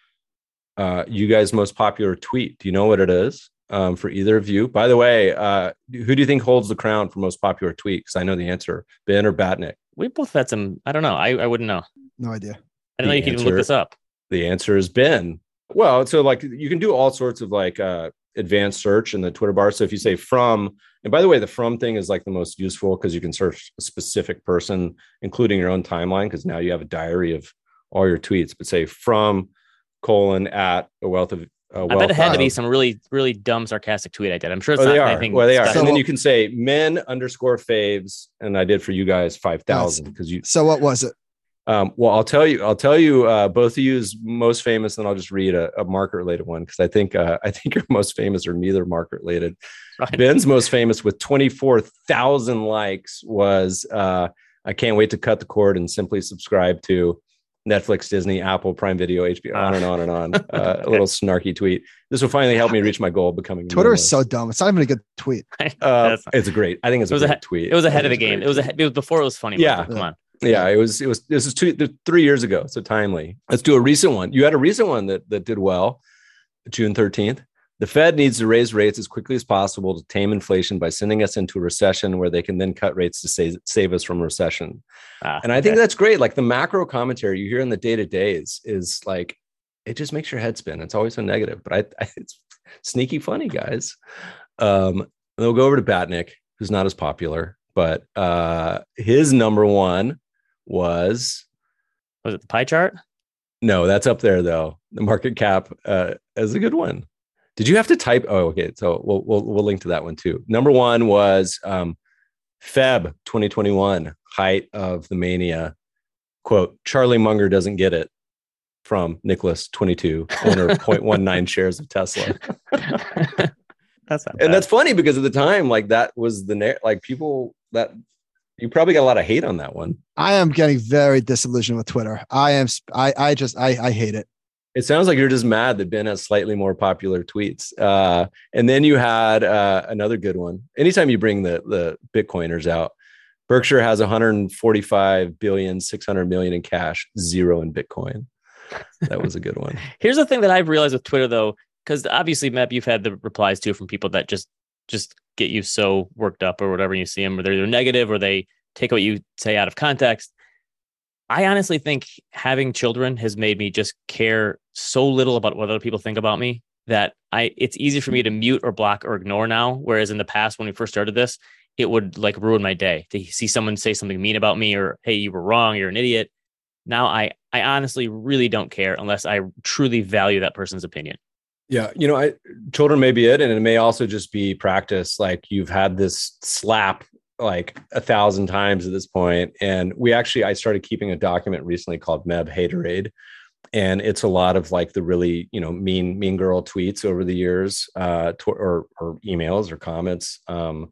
Speaker 1: uh, you guys' most popular tweet. Do you know what it is um, for either of you? By the way, uh, who do you think holds the crown for most popular tweet? Because I know the answer. Ben or Batnick?
Speaker 3: We both had some. I don't know. I, I wouldn't know.
Speaker 4: No idea.
Speaker 3: I don't know you can even look this up.
Speaker 1: The answer is Ben. Well, so like you can do all sorts of like uh, advanced search in the Twitter bar. So if you say from, and by the way, the from thing is like the most useful because you can search a specific person, including your own timeline, because now you have a diary of all your tweets. But say from colon at a wealth of. Uh,
Speaker 3: I bet it had to be some really, really dumb, sarcastic tweet I did. I'm sure it's
Speaker 1: oh,
Speaker 3: not
Speaker 1: they are.
Speaker 3: anything.
Speaker 1: Well, they are.
Speaker 3: Special.
Speaker 1: And then you can say men underscore faves, and I did for you guys five thousand because you.
Speaker 4: So what was it?
Speaker 1: Um, well, I'll tell you. I'll tell you. Uh, both of you is most famous, and I'll just read a, a market related one because I think uh, I think your most famous are neither market related. Right. Ben's most famous with twenty-four thousand likes was uh, I can't wait to cut the cord and simply subscribe to Netflix, Disney, Apple, Prime Video, H B O, on and on and on. Uh, a little snarky tweet. This will finally help me reach my goal of becoming.
Speaker 4: Twitter is so dumb. It's not even a good tweet.
Speaker 1: Uh, it's a great. I think it's
Speaker 3: it
Speaker 1: a
Speaker 3: was
Speaker 1: great
Speaker 3: a,
Speaker 1: tweet.
Speaker 3: It was ahead of the game. It was, a, it was before it was funny.
Speaker 1: Yeah,
Speaker 3: come on.
Speaker 1: Yeah, it was. It was. This is two, three years ago. So timely. Let's do a recent one. You had a recent one that that did well. June thirteenth. The Fed needs to raise rates as quickly as possible to tame inflation by sending us into a recession where they can then cut rates to save, save us from recession. Ah, and I think okay. that's great. Like the macro commentary you hear in the day-to-days is like, it just makes your head spin. It's always so negative, but I, I it's sneaky funny, guys. Um, and we'll go over to Batnick, who's not as popular, but uh, his number one was...
Speaker 3: Was it the pie chart?
Speaker 1: No, that's up there though. The market cap uh, is a good one. Did you have to type? Oh, okay. So we'll, we'll, we'll link to that one too. Number one was um, Feb twenty twenty-one, height of the mania. Quote, Charlie Munger doesn't get it, from Nicholas, twenty-two, owner of zero point one nine shares of Tesla.
Speaker 3: That's not bad.
Speaker 1: And that's funny because at the time, like that was the, like people that you probably got a lot of hate on that one.
Speaker 4: I am getting very disillusioned with Twitter. I am, I, I just, I, I hate it.
Speaker 1: It sounds like you're just mad that Ben has slightly more popular tweets. Uh, and then you had uh, another good one. Anytime you bring the the Bitcoiners out, Berkshire has one hundred forty-five billion, six hundred million in cash, zero in Bitcoin. That was a good one.
Speaker 3: Here's the thing that I've realized with Twitter, though, because obviously, Mep, you've had the replies too from people that just just get you so worked up or whatever. You see them, or they're either negative or they take what you say out of context. I honestly think having children has made me just care so little about what other people think about me that I it's easy for me to mute or block or ignore now. Whereas in the past, when we first started this, it would like ruin my day to see someone say something mean about me or, hey, you were wrong, you're an idiot. Now, I, I honestly really don't care unless I truly value that person's opinion.
Speaker 1: Yeah. You know, I, children may be it. And it may also just be practice. Like you've had this slap like a thousand times at this point. And we actually, I started keeping a document recently called Meb Haterade. And it's a lot of like the really, you know, mean, mean girl tweets over the years, uh, to, or, or emails or comments. Um,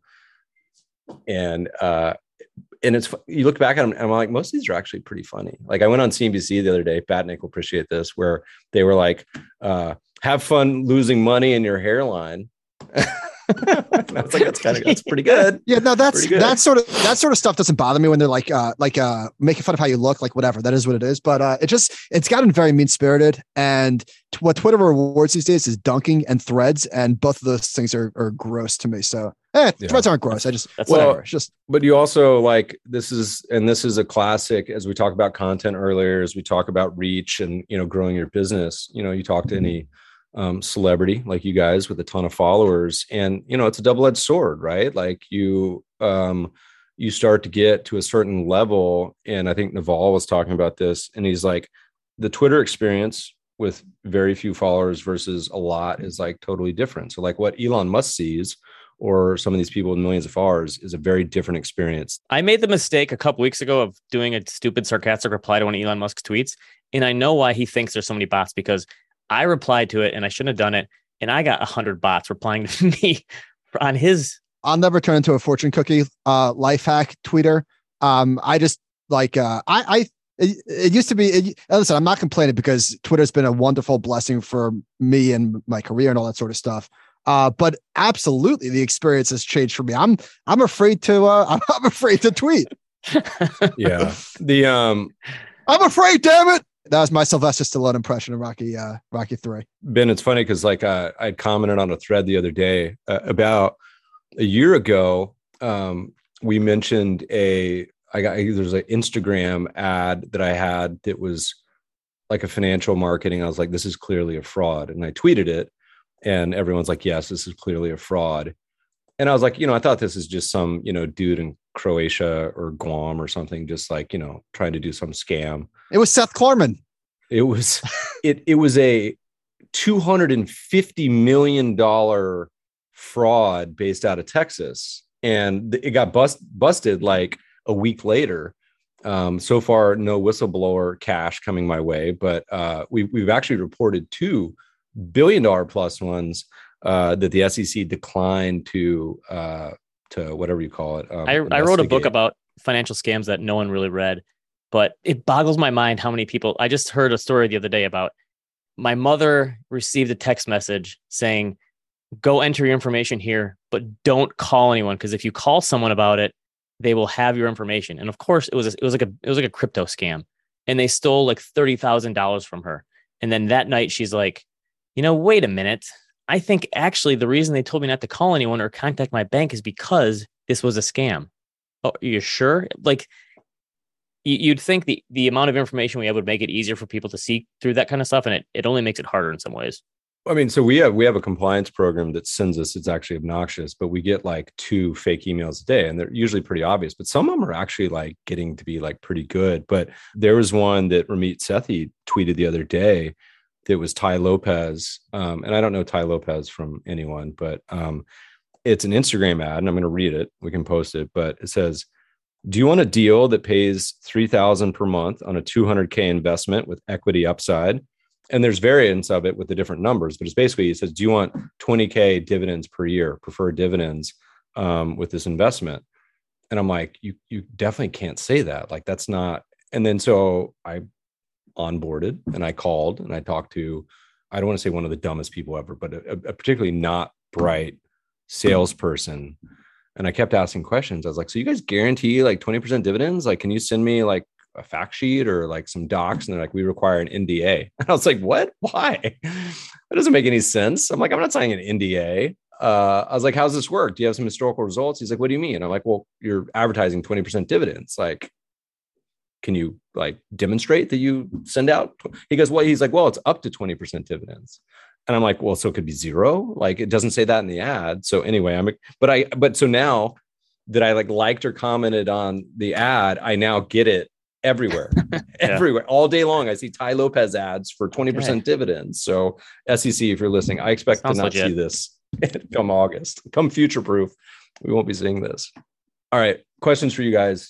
Speaker 1: and, uh, and it's, you look back at them and I'm like, most of these are actually pretty funny. Like I went on C N B C the other day, Batnick will appreciate this, where they were like, uh, have fun losing money in your hairline. And I was like, that's kind of, that's pretty good.
Speaker 4: Yeah, no, that's that sort of that sort of stuff doesn't bother me when they're like, uh, like uh, making fun of how you look, like whatever. That is what it is. But uh, it just it's gotten very mean spirited. And t- what Twitter rewards these days is dunking and threads, and both of those things are are gross to me. So, eh, yeah. Threads aren't gross. I just that's whatever. Well, it's just.
Speaker 1: But you also like this is, and this is a classic as we talk about content earlier, as we talk about reach and you know growing your business. You know, you talk to any. Um, celebrity like you guys with a ton of followers, and you know it's a double-edged sword, right? Like you, um, you start to get to a certain level, and I think Naval was talking about this, and he's like, the Twitter experience with very few followers versus a lot is like totally different. So like what Elon Musk sees, or some of these people with millions of followers, is a very different experience.
Speaker 3: I made the mistake a couple weeks ago of doing a stupid sarcastic reply to one of Elon Musk's tweets, and I know why he thinks there's so many bots because. I replied to it and I shouldn't have done it. And I got a hundred bots replying to me on his.
Speaker 4: I'll never turn into a fortune cookie uh, life hack tweeter. Um, I just like uh, I, I it, it used to be. It, listen, I'm not complaining because Twitter's been a wonderful blessing for me and my career and all that sort of stuff. Uh, but absolutely, the experience has changed for me. I'm I'm afraid to uh, I'm, I'm afraid to tweet.
Speaker 1: Yeah, the um,
Speaker 4: I'm afraid. Damn it. That was my Sylvester Stallone impression of Rocky, uh, Rocky three.
Speaker 1: Ben, it's funny because like uh, I commented on a thread the other day uh, about a year ago. Um, we mentioned a I got there's an Instagram ad that I had that was like a financial marketing. I was like, this is clearly a fraud, and I tweeted it, and everyone's like, yes, this is clearly a fraud. And I was like, you know, I thought this is just some, you know, dude in Croatia or Guam or something, just like, you know, trying to do some scam.
Speaker 4: It was Seth Klarman.
Speaker 1: It was, it, it was a two hundred fifty million dollars fraud based out of Texas. And it got bust, busted like a week later. Um, so far, no whistleblower cash coming my way, but uh, we, we've actually reported two billion dollar plus ones uh, that the S E C declined to uh, to whatever you call it. Um,
Speaker 3: I, I wrote a book about financial scams that no one really read, but it boggles my mind how many people. I just heard a story the other day about my mother received a text message saying, "Go enter your information here, but don't call anyone, because if you call someone about it, they will have your information." And of course, it was it was like a it was like a crypto scam, and they stole like thirty thousand dollars from her. And then that night, she's like, "You know, wait a minute. I think actually the reason they told me not to call anyone or contact my bank is because this was a scam." Oh, are you sure? Like, you'd think the, the amount of information we have would make it easier for people to see through that kind of stuff. And it, it only makes it harder in some ways.
Speaker 1: I mean, so we have, we have a compliance program that sends us, it's actually obnoxious, but we get like two fake emails a day, and they're usually pretty obvious, but some of them are actually like getting to be like pretty good. But there was one that Ramit Sethi tweeted the other day that was Tai Lopez. Um, and I don't know Tai Lopez from anyone, but um, it's an Instagram ad, and I'm going to read it. We can post it, but it says, "Do you want a deal that pays three thousand dollars per month on a two hundred K investment with equity upside?" And there's variants of it with the different numbers, but it's basically, it says, "Do you want twenty K dividends per year, preferred dividends um, with this investment?" And I'm like, you, you definitely can't say that. Like, that's not. And then, so I onboarded and I called and I talked to, I don't want to say one of the dumbest people ever, but a, a particularly not bright salesperson. And I kept asking questions. I was like, "So you guys guarantee like twenty percent dividends? Like, can you send me like a fact sheet or like some docs?" And they're like, "We require an N D A." And I was like, "What? Why? That doesn't make any sense." I'm like, "I'm not signing an N D A." Uh, I was like, "How's this work? Do you have some historical results?" He's like, "What do you mean?" I'm like, "Well, you're advertising twenty percent dividends. Like, can you like demonstrate that you send out?" He goes, "Well," he's like, "Well, it's up to twenty percent dividends." And I'm like, "Well, so it could be zero. Like, it doesn't say that in the ad." So anyway, I'm, but I, but so now that I like liked or commented on the ad, I now get it everywhere, yeah. everywhere, all day long. I see Tai Lopez ads for twenty percent okay. dividends. So S E C, if you're listening, I expect Sounds to not legit. see this come August, come future proof. We won't be seeing this. All right. Questions for you guys.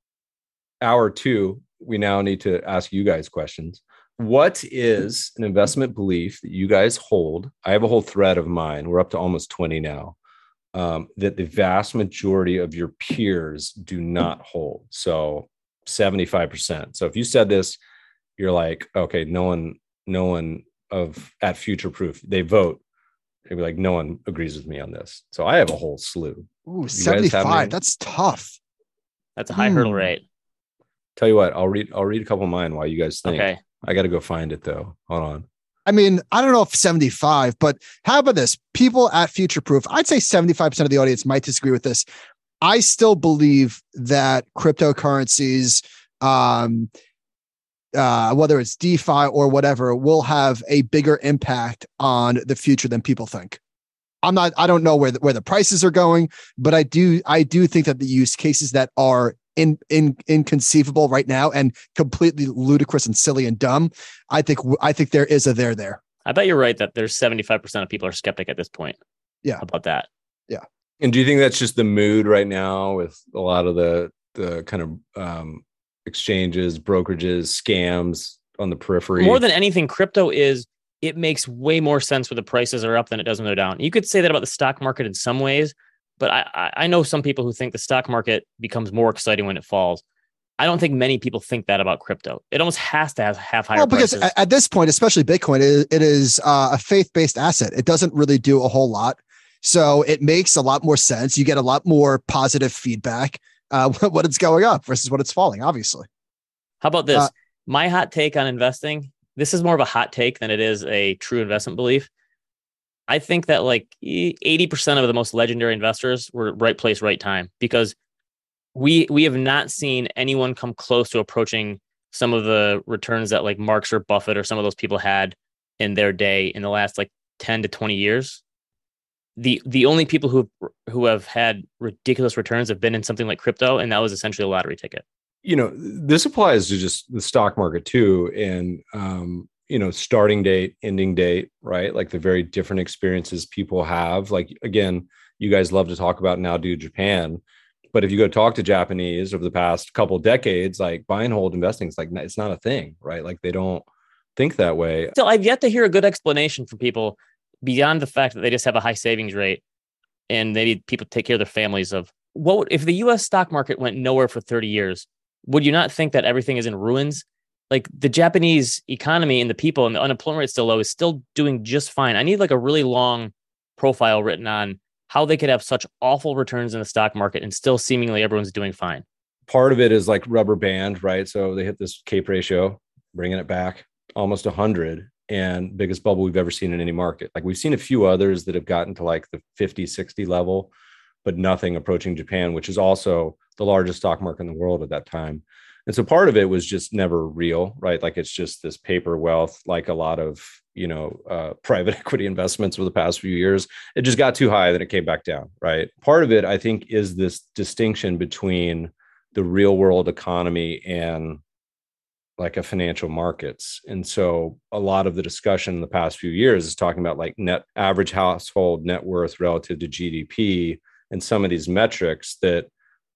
Speaker 1: Hour two, we now need to ask you guys questions. What is an investment belief that you guys hold? I have a whole thread of mine. We're up to almost twenty now. Um, that the vast majority of your peers do not hold. So seventy-five percent. So if you said this, you're like, okay, no one, no one of at Future Proof, they vote. They'd be like, no one agrees with me on this. So I have a whole slew.
Speaker 4: Ooh, seventy-five. That's tough.
Speaker 3: That's a high hmm. hurdle rate.
Speaker 1: Tell you what, I'll read, I'll read a couple of mine while you guys think.
Speaker 3: Okay.
Speaker 1: I got to go find it though. Hold on.
Speaker 4: I mean, I don't know if seventy-five, but how about this? People at Future Proof, I'd say seventy-five percent of the audience might disagree with this. I still believe that cryptocurrencies, um, uh, whether it's DeFi or whatever, will have a bigger impact on the future than people think. I'm not, I don't know where the, where the prices are going, but I do, I do think that the use cases that are in, in, inconceivable right now and completely ludicrous and silly and dumb, I think, I think there is a there there.
Speaker 3: I bet you're right that there's seventy-five percent of people are skeptic at this point.
Speaker 4: Yeah.
Speaker 3: About that.
Speaker 4: Yeah.
Speaker 1: And do you think that's just the mood right now with a lot of the, the kind of um, exchanges, brokerages, scams on the periphery?
Speaker 3: More than anything, crypto is, it makes way more sense when the prices are up than it does when they're down. You could say that about the stock market in some ways, but I, I know some people who think the stock market becomes more exciting when it falls. I don't think many people think that about crypto. It almost has to have, have higher well, because prices.
Speaker 4: At this point, especially Bitcoin, it, it is uh, a faith-based asset. It doesn't really do a whole lot. So it makes a lot more sense. You get a lot more positive feedback uh, when it's going up versus when it's falling, obviously.
Speaker 3: How about this? Uh, My hot take on investing, this is more of a hot take than it is a true investment belief. I think that like eighty percent of the most legendary investors were right place, right time, because we we have not seen anyone come close to approaching some of the returns that like Marx or Buffett or some of those people had in their day in the last like ten to twenty years. The the only people who who have had ridiculous returns have been in something like crypto, and that was essentially a lottery ticket.
Speaker 5: You know, this applies to just the stock market too, and um, you know, starting date, ending date, right? Like the very different experiences people have. Like again, you guys love to talk about now do Japan, but if you go talk to Japanese over the past couple of decades, like buy and hold investing, it's like it's not a thing, right? Like they don't think that way.
Speaker 3: So I've yet to hear a good explanation from people beyond the fact that they just have a high savings rate and maybe people take care of their families. Of what would, if the U S stock market went nowhere for thirty years, would you not think that everything is in ruins? Like the Japanese economy and the people and the unemployment rate still low is still doing just fine. I need like a really long profile written on how they could have such awful returns in the stock market and still seemingly everyone's doing fine.
Speaker 5: Part of it is like rubber band, right? So they hit this CAPE ratio, bringing it back almost one hundred, and biggest bubble we've ever seen in any market. Like we've seen a few others that have gotten to like the fifty, sixty level, but nothing approaching Japan, which is also the largest stock market in the world at that time. And so part of it was just never real, right? Like it's just this paper wealth, like a lot of, you know, uh, private equity investments over the past few years. It just got too high, then it came back down, right? Part of it, I think, is this distinction between the real world economy and like a financial markets. And so a lot of the discussion in the past few years is talking about like net average household net worth relative to G D P and some of these metrics that,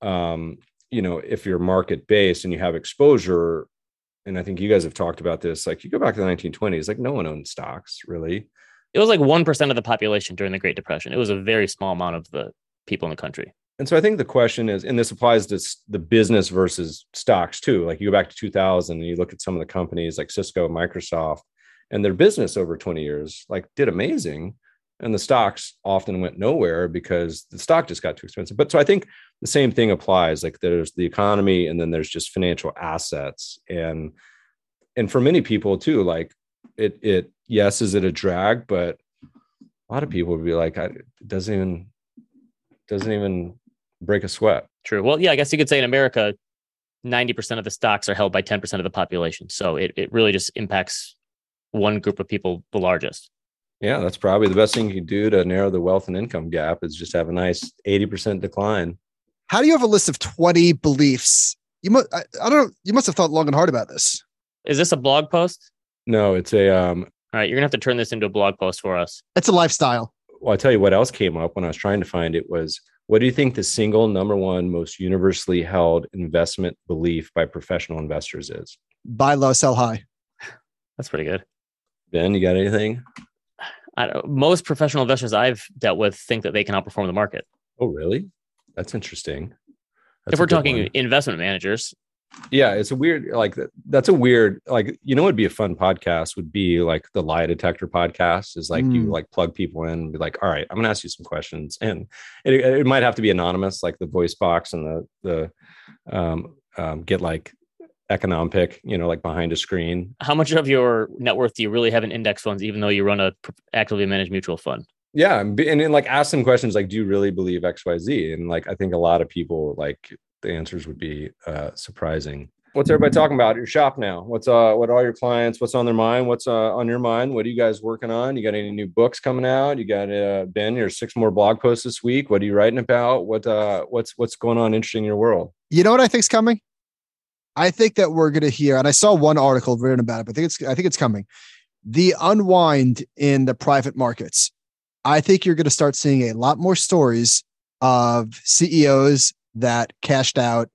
Speaker 5: um, you know, if you're market based and you have exposure, and I think you guys have talked about this, like you go back to the nineteen twenties, like no one owned stocks really.
Speaker 3: It was like one percent of the population during the Great Depression. It was a very small amount of the people in the country.
Speaker 5: And so I think the question is, and this applies to the business versus stocks too. Like you go back to two thousand and you look at some of the companies like Cisco, Microsoft, and their business over twenty years, like did amazing. And the stocks often went nowhere because the stock just got too expensive. But so I think the same thing applies. Like there's the economy and then there's just financial assets. And, and for many people too, like it, it, yes, is it a drag? But a lot of people would be like, I, it doesn't even, doesn't even break a sweat.
Speaker 3: True. Well, yeah, I guess you could say in America, ninety percent of the stocks are held by ten percent of the population. So it, it really just impacts one group of people the largest.
Speaker 5: Yeah, that's probably the best thing you can do to narrow the wealth and income gap is just have a nice eighty percent decline.
Speaker 4: How do you have a list of twenty beliefs? You must, I, I don't know. You must have thought long and hard about this.
Speaker 3: Is this a blog post?
Speaker 5: No, it's a, um,
Speaker 3: all right. You're gonna have to turn this into a blog post for us.
Speaker 4: It's a lifestyle.
Speaker 5: Well, I'll tell you what else came up when I was trying to find it was, what do you think the single number one most universally held investment belief by professional investors is?
Speaker 4: Buy low, sell high.
Speaker 3: That's pretty good.
Speaker 5: Ben, you got anything?
Speaker 3: I don't, most professional investors I've dealt with think that they can outperform the market.
Speaker 5: Oh, really? That's interesting. That's
Speaker 3: if we're talking one. Investment managers.
Speaker 5: Yeah, it's a weird, like that's a weird, like, you know, what'd be a fun podcast would be like the lie detector podcast is like, mm. you like plug people in and be like, all right, I'm going to ask you some questions. And it, it might have to be anonymous, like the voice box and the, the um, um, get like economic pick, you know, like behind a screen.
Speaker 3: How much of your net worth do you really have in index funds, even though you run a actively managed mutual fund?
Speaker 5: Yeah. And, and then like ask them questions like, do you really believe X, Y, Z? And like, I think a lot of people like the answers would be uh, surprising. What's everybody talking about at your shop now? What's uh, what are all your clients? What's on their mind? What's uh, on your mind? What are you guys working on? You got any new books coming out? You got uh, Ben, your six more blog posts this week. What are you writing about? What uh, what's what's going on interesting in your world?
Speaker 4: You know what I think's coming? I think that we're going to hear, and I saw one article written about it, but I think it's, I think it's coming. The unwind in the private markets. I think you're going to start seeing a lot more stories of C E Os that cashed out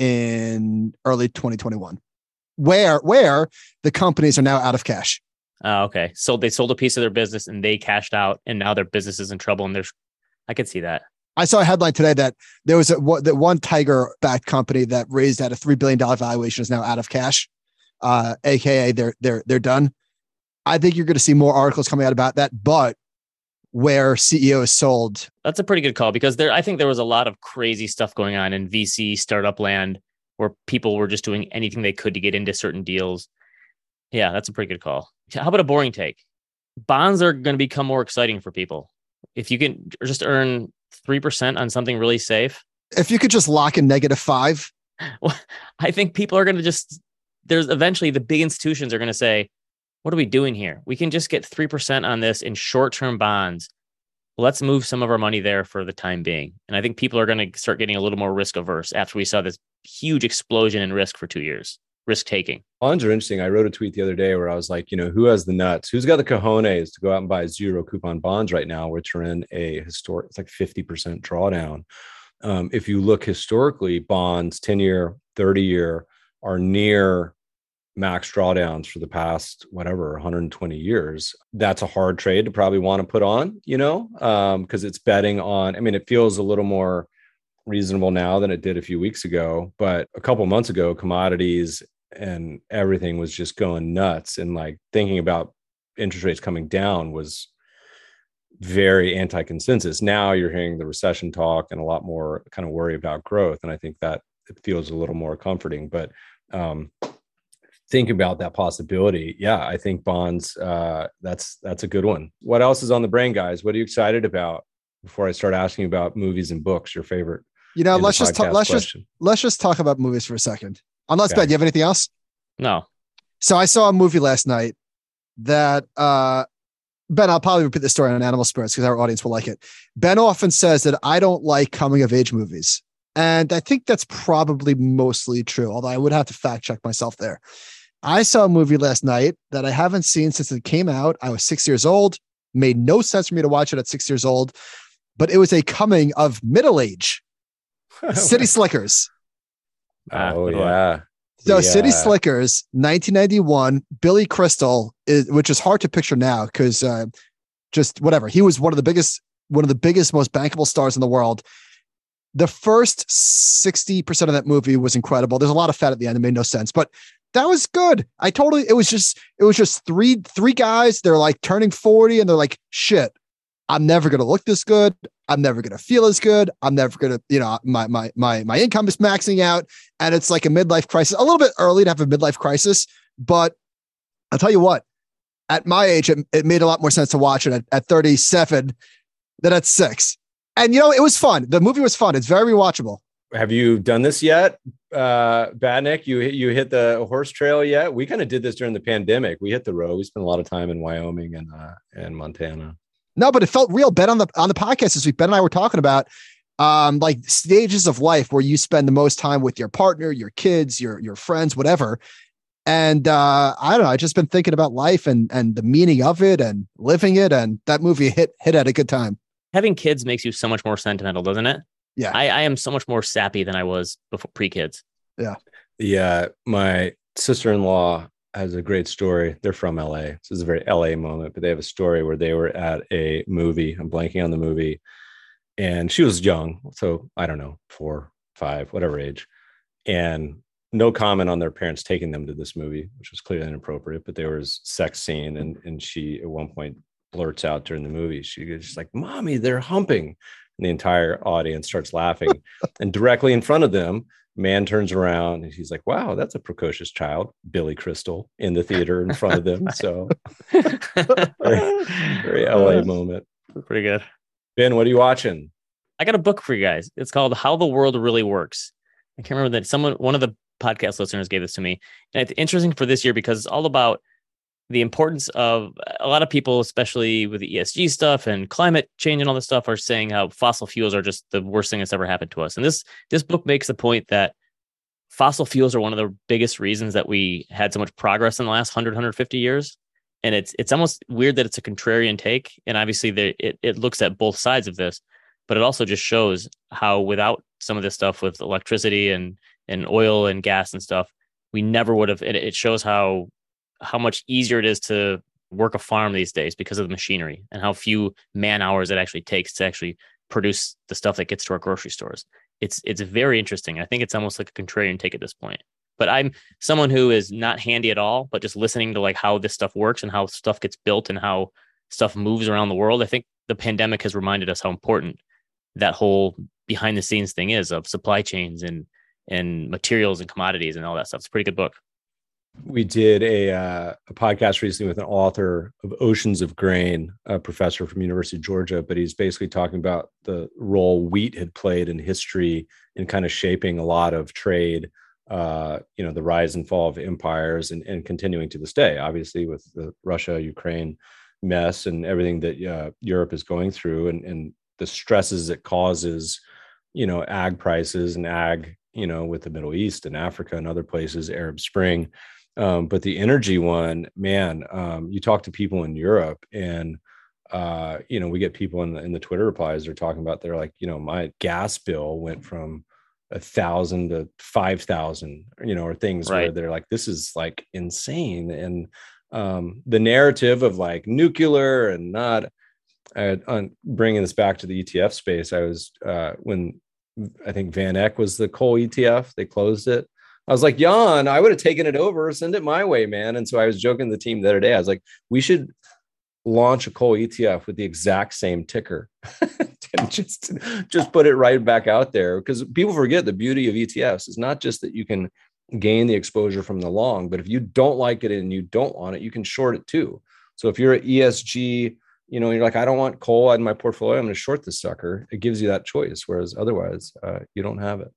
Speaker 4: in early twenty twenty-one, where, where the companies are now out of cash.
Speaker 3: Oh, okay. So they sold a piece of their business and they cashed out and now their business is in trouble. And there's, I could see that.
Speaker 4: I saw a headline today that there was a, that one Tiger-backed company that raised at a three billion dollars valuation is now out of cash, uh, A K A they're, they're, they're done. I think you're going to see more articles coming out about that, but where C E Os sold.
Speaker 3: That's a pretty good call because there, I think there was a lot of crazy stuff going on in V C startup land where people were just doing anything they could to get into certain deals. Yeah, that's a pretty good call. How about a boring take? Bonds are going to become more exciting for people. If you can just earn three percent on something really safe.
Speaker 4: If you could just lock in negative five.
Speaker 3: Well, I think people are going to just, there's eventually the big institutions are going to say, what are we doing here? We can just get three percent on this in short-term bonds. Let's move some of our money there for the time being. And I think people are going to start getting a little more risk averse after we saw this huge explosion in risk for two years, risk taking.
Speaker 5: Bonds are interesting. I wrote a tweet the other day where I was like, you know, who has the nuts? Who's got the cojones to go out and buy zero coupon bonds right now, which are in a historic, it's like fifty percent drawdown. Um, if you look historically, bonds, ten year, thirty year are near max drawdowns for the past, whatever, one hundred twenty years. That's a hard trade to probably want to put on, you know, um, because it's betting on, I mean, it feels a little more reasonable now than it did a few weeks ago. But a couple months ago, commodities and everything was just going nuts. And like thinking about interest rates coming down was very anti-consensus. Now you're hearing the recession talk and a lot more kind of worry about growth. And I think that it feels a little more comforting. But um, think about that possibility. Yeah, I think bonds, uh, that's that's a good one. What else is on the brain, guys? What are you excited about before I start asking about movies and books, your favorite?
Speaker 4: You know, let's just talk, let's question. just let's just talk about movies for a second. Unless, okay. Ben, do you have anything else?
Speaker 3: No.
Speaker 4: So I saw a movie last night that uh Ben, I'll probably repeat the story on Animal Spirits because our audience will like it. Ben often says that I don't like coming of age movies. And I think that's probably mostly true, although I would have to fact check myself there. I saw a movie last night that I haven't seen since it came out. I was six years old. Made no sense for me to watch it at six years old, but it was a coming of middle age. City Slickers.
Speaker 5: Oh, yeah.
Speaker 4: So
Speaker 5: yeah.
Speaker 4: City Slickers, nineteen ninety-one, Billy Crystal, is, which is hard to picture now because uh, just whatever. He was one of the biggest, one of the biggest, most bankable stars in the world. The first sixty percent of that movie was incredible. There's a lot of fat at the end. It made no sense, but that was good. I totally, it was just, it was just three, three guys. They're like turning forty and they're like, shit, I'm never going to look this good. I'm never going to feel as good. I'm never going to, you know, my, my, my, my income is maxing out and it's like a midlife crisis, a little bit early to have a midlife crisis, but I'll tell you what, at my age, it, it made a lot more sense to watch it at, at thirty-seven than at six. And, you know, it was fun. The movie was fun. It's very rewatchable.
Speaker 5: Have you done this yet? Uh, Badnick, you, you hit the horse trail yet? We kind of did this during the pandemic. We hit the road. We spent a lot of time in Wyoming and, uh, and Montana. No,
Speaker 4: but it felt real. Ben on the on the podcast this week, Ben and I were talking about um, like stages of life where you spend the most time with your partner, your kids, your your friends, whatever. And uh, I don't know. I've just been thinking about life and and the meaning of it and living it. And that movie hit hit at a good time.
Speaker 3: Having kids makes you so much more sentimental, doesn't it?
Speaker 4: Yeah,
Speaker 3: I, I am so much more sappy than I was before pre-kids.
Speaker 4: Yeah,
Speaker 5: yeah. My sister-in-law has a great story. They're from L A. This is a very L A moment, but they have a story where they were at a movie. I'm blanking on the movie. And she was young. So I don't know, four, five, whatever age. And no comment on their parents taking them to this movie, which was clearly inappropriate, but there was sex scene. And, and she at one point blurts out during the movie, she goes just like, "Mommy, they're humping." And the entire audience starts laughing. And directly in front of them, man turns around and he's like, "Wow, that's a precocious child." Billy Crystal in the theater in front of them. So very, very L A moment.
Speaker 3: Pretty good.
Speaker 5: Ben, what are you watching?
Speaker 3: I got a book for you guys. It's called How the World Really Works. I can't remember that someone, one of the podcast listeners gave this to me. And it's interesting for this year because it's all about the importance of a lot of people, especially with the E S G stuff and climate change and all this stuff, are saying how fossil fuels are just the worst thing that's ever happened to us. And this this book makes the point that fossil fuels are one of the biggest reasons that we had so much progress in the last one hundred, one hundred fifty years. And it's it's almost weird that it's a contrarian take. And obviously the, it, it looks at both sides of this, but it also just shows how without some of this stuff with electricity and, and oil and gas and stuff, we never would have, it, it shows how how much easier it is to work a farm these days because of the machinery and how few man hours it actually takes to actually produce the stuff that gets to our grocery stores. It's it's very interesting. I think it's almost like a contrarian take at this point. But I'm someone who is not handy at all, but just listening to like how this stuff works and how stuff gets built and how stuff moves around the world. I think the pandemic has reminded us how important that whole behind the scenes thing is of supply chains and and materials and commodities and all that stuff. It's a pretty good book.
Speaker 5: We did a, uh, a podcast recently with an author of Oceans of Grain, a professor from University of Georgia, but he's basically talking about the role wheat had played in history in kind of shaping a lot of trade, uh, you know, the rise and fall of empires and, and continuing to this day, obviously with the Russia, Ukraine mess and everything that uh, Europe is going through and, and the stresses it causes, you know, ag prices and ag, you know, with the Middle East and Africa and other places, Arab Spring. Um, but the energy one, man, um, you talk to people in Europe and, uh, you know, we get people in the, in the Twitter replies, they're talking about, they're like, you know, my gas bill went from a thousand to five thousand, you know, or things right. where they're like, this is like insane. And um, the narrative of like nuclear and not uh, on bringing this back to the E T F space. I was, uh, when I think Van Eck was the coal E T F, they closed it. I was like, Jan, I would have taken it over, send it my way, man. And so I was joking to the team the other day. I was like, we should launch a coal E T F with the exact same ticker. and just, just put it right back out there. Because people forget the beauty of E T Fs. It's not just that you can gain the exposure from the long, but if you don't like it and you don't want it, you can short it too. So if you're an E S G, you know, you're like, I don't want coal in my portfolio, I'm going to short this sucker. It gives you that choice. Whereas otherwise, uh, you don't have it.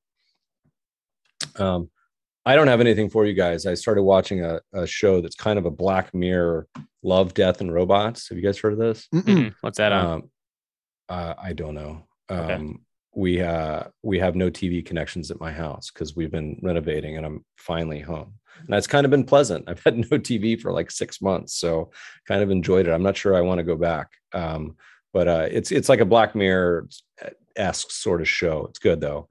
Speaker 5: Um, I don't have anything for you guys. I started watching a, a show that's kind of a Black Mirror, Love, Death, and Robots. Have you guys heard of this?
Speaker 3: Mm-mm. What's that on?
Speaker 5: Um, uh, I don't know. Um,
Speaker 3: okay.
Speaker 5: We uh, we have no T V connections at my house because we've been renovating and I'm finally home. And that's kind of been pleasant. I've had no T V for like six months, so kind of enjoyed it. I'm not sure I want to go back, um, but uh, it's it's like a Black Mirror-esque sort of show. It's good though,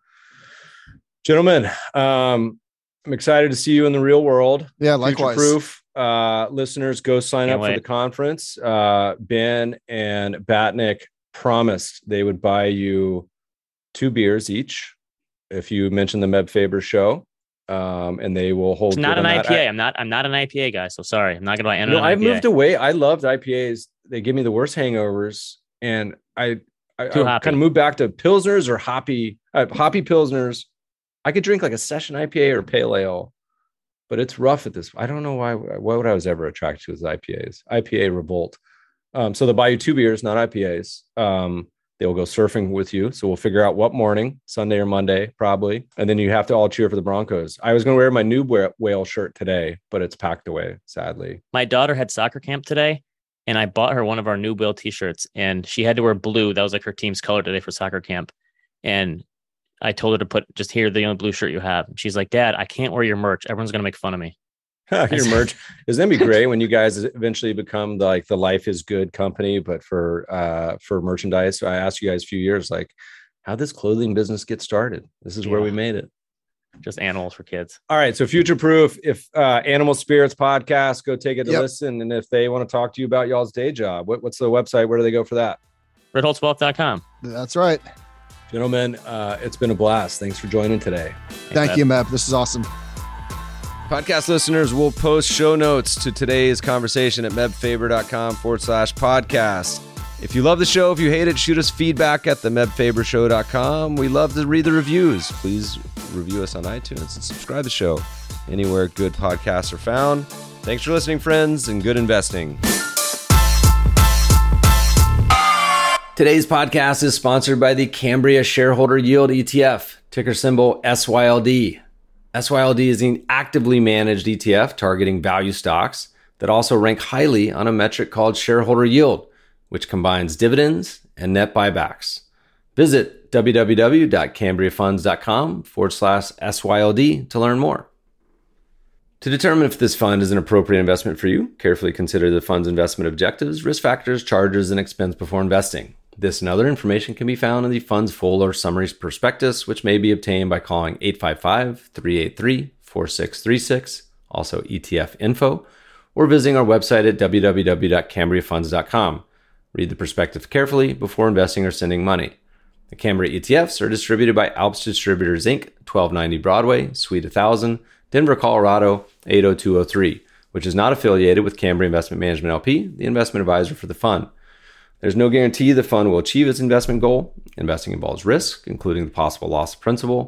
Speaker 5: gentlemen. Um, I'm excited to see you in the real world.
Speaker 4: Yeah, likewise.
Speaker 5: Future-proof. Uh, listeners, go sign
Speaker 3: Can't
Speaker 5: up
Speaker 3: wait.
Speaker 5: for the conference. Uh, Ben and Batnick promised they would buy you two beers each if you mention the Meb Faber show, um, and they will hold.
Speaker 3: It's not an I P A.
Speaker 5: I,
Speaker 3: I'm not. I'm not an I P A guy. So sorry, I'm not going to buy any.
Speaker 5: No, I've moved away. I loved I P As. They give me the worst hangovers, and I, I, I kind of moved back to pilsners or hoppy, uh, hoppy pilsners. I could drink like a session I P A or pale ale, but it's rough at this. I don't know why. Why would I was ever attracted to is I P As? I P A revolt. Um, so they'll buy you two beers, not I P As. Um, they'll go surfing with you. So we'll figure out what morning, Sunday or Monday, probably. And then you have to all cheer for the Broncos. I was going to wear my new whale shirt today, but it's packed away, sadly.
Speaker 3: My daughter had soccer camp today, and I bought her one of our new whale t-shirts, and she had to wear blue. That was like her team's color today for soccer camp. And I told her to put just here the only blue shirt you have. And she's like, Dad, I can't wear your merch. Everyone's going to make fun of me.
Speaker 5: Your merch is going to be great when you guys eventually become the, like the Life is Good company, but for uh, for merchandise. So I asked you guys a few years, like, how did this clothing business get started? This is yeah. where we made it.
Speaker 3: Just animals for kids.
Speaker 5: All right. So Future Proof, if uh, Animal Spirits podcast, go take it a yep. listen. And if they want to talk to you about y'all's day job, what, what's the website? Where do they go for that?
Speaker 3: red holtz wealth dot com.
Speaker 4: That's right.
Speaker 5: Gentlemen, uh, it's been a blast. Thanks for joining today.
Speaker 4: Thanks, Thank Meb. you, Meb. This is awesome.
Speaker 1: Podcast listeners will post show notes to today's conversation at mebfaber.com forward slash podcast. If you love the show, if you hate it, shoot us feedback at the meb faber show dot com. We love to read the reviews. Please review us on iTunes and subscribe to the show anywhere good podcasts are found. Thanks for listening, friends, and good investing. Today's podcast is sponsored by the Cambria Shareholder Yield E T F, ticker symbol S Y L D. S Y L D is an actively managed E T F targeting value stocks that also rank highly on a metric called shareholder yield, which combines dividends and net buybacks. Visit www.cambriafunds.com forward slash SYLD to learn more. To determine if this fund is an appropriate investment for you, carefully consider the fund's investment objectives, risk factors, charges, and expense before investing. This and other information can be found in the fund's full or summary prospectus, which may be obtained by calling eight five five, three eight three, four six three six, also E T F info, or visiting our website at w w w dot cambria funds dot com. Read the prospectus carefully before investing or sending money. The Cambria E T Fs are distributed by Alps Distributors, Incorporated, twelve ninety Broadway, Suite one thousand, Denver, Colorado, eight oh two oh three, which is not affiliated with Cambria Investment Management L P, the investment advisor for the fund. There's no guarantee the fund will achieve its investment goal. Investing involves risk, including the possible loss of principal.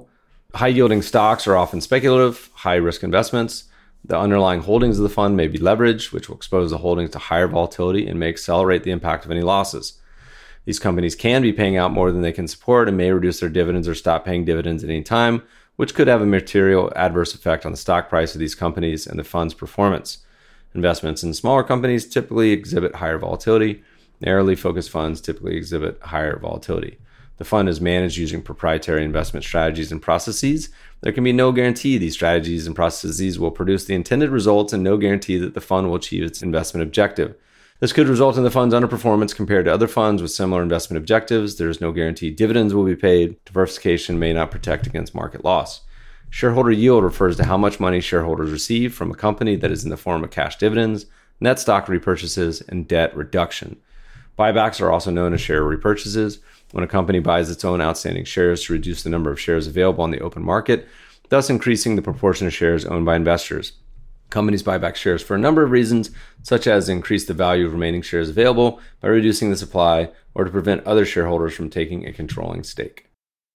Speaker 1: High-yielding stocks are often speculative, high-risk investments. The underlying holdings of the fund may be leveraged, which will expose the holdings to higher volatility and may accelerate the impact of any losses. These companies can be paying out more than they can support and may reduce their dividends or stop paying dividends at any time, which could have a material adverse effect on the stock price of these companies and the fund's performance. Investments in smaller companies typically exhibit higher volatility. Narrowly focused funds typically exhibit higher volatility. The fund is managed using proprietary investment strategies and processes. There can be no guarantee these strategies and processes will produce the intended results and no guarantee that the fund will achieve its investment objective. This could result in the fund's underperformance compared to other funds with similar investment objectives. There is no guarantee dividends will be paid. Diversification may not protect against market loss. Shareholder yield refers to how much money shareholders receive from a company that is in the form of cash dividends, net stock repurchases, and debt reduction. Buybacks are also known as share repurchases. When a company buys its own outstanding shares to reduce the number of shares available on the open market, thus increasing the proportion of shares owned by investors. Companies buy back shares for a number of reasons, such as increase the value of remaining shares available by reducing the supply or to prevent other shareholders from taking a controlling stake.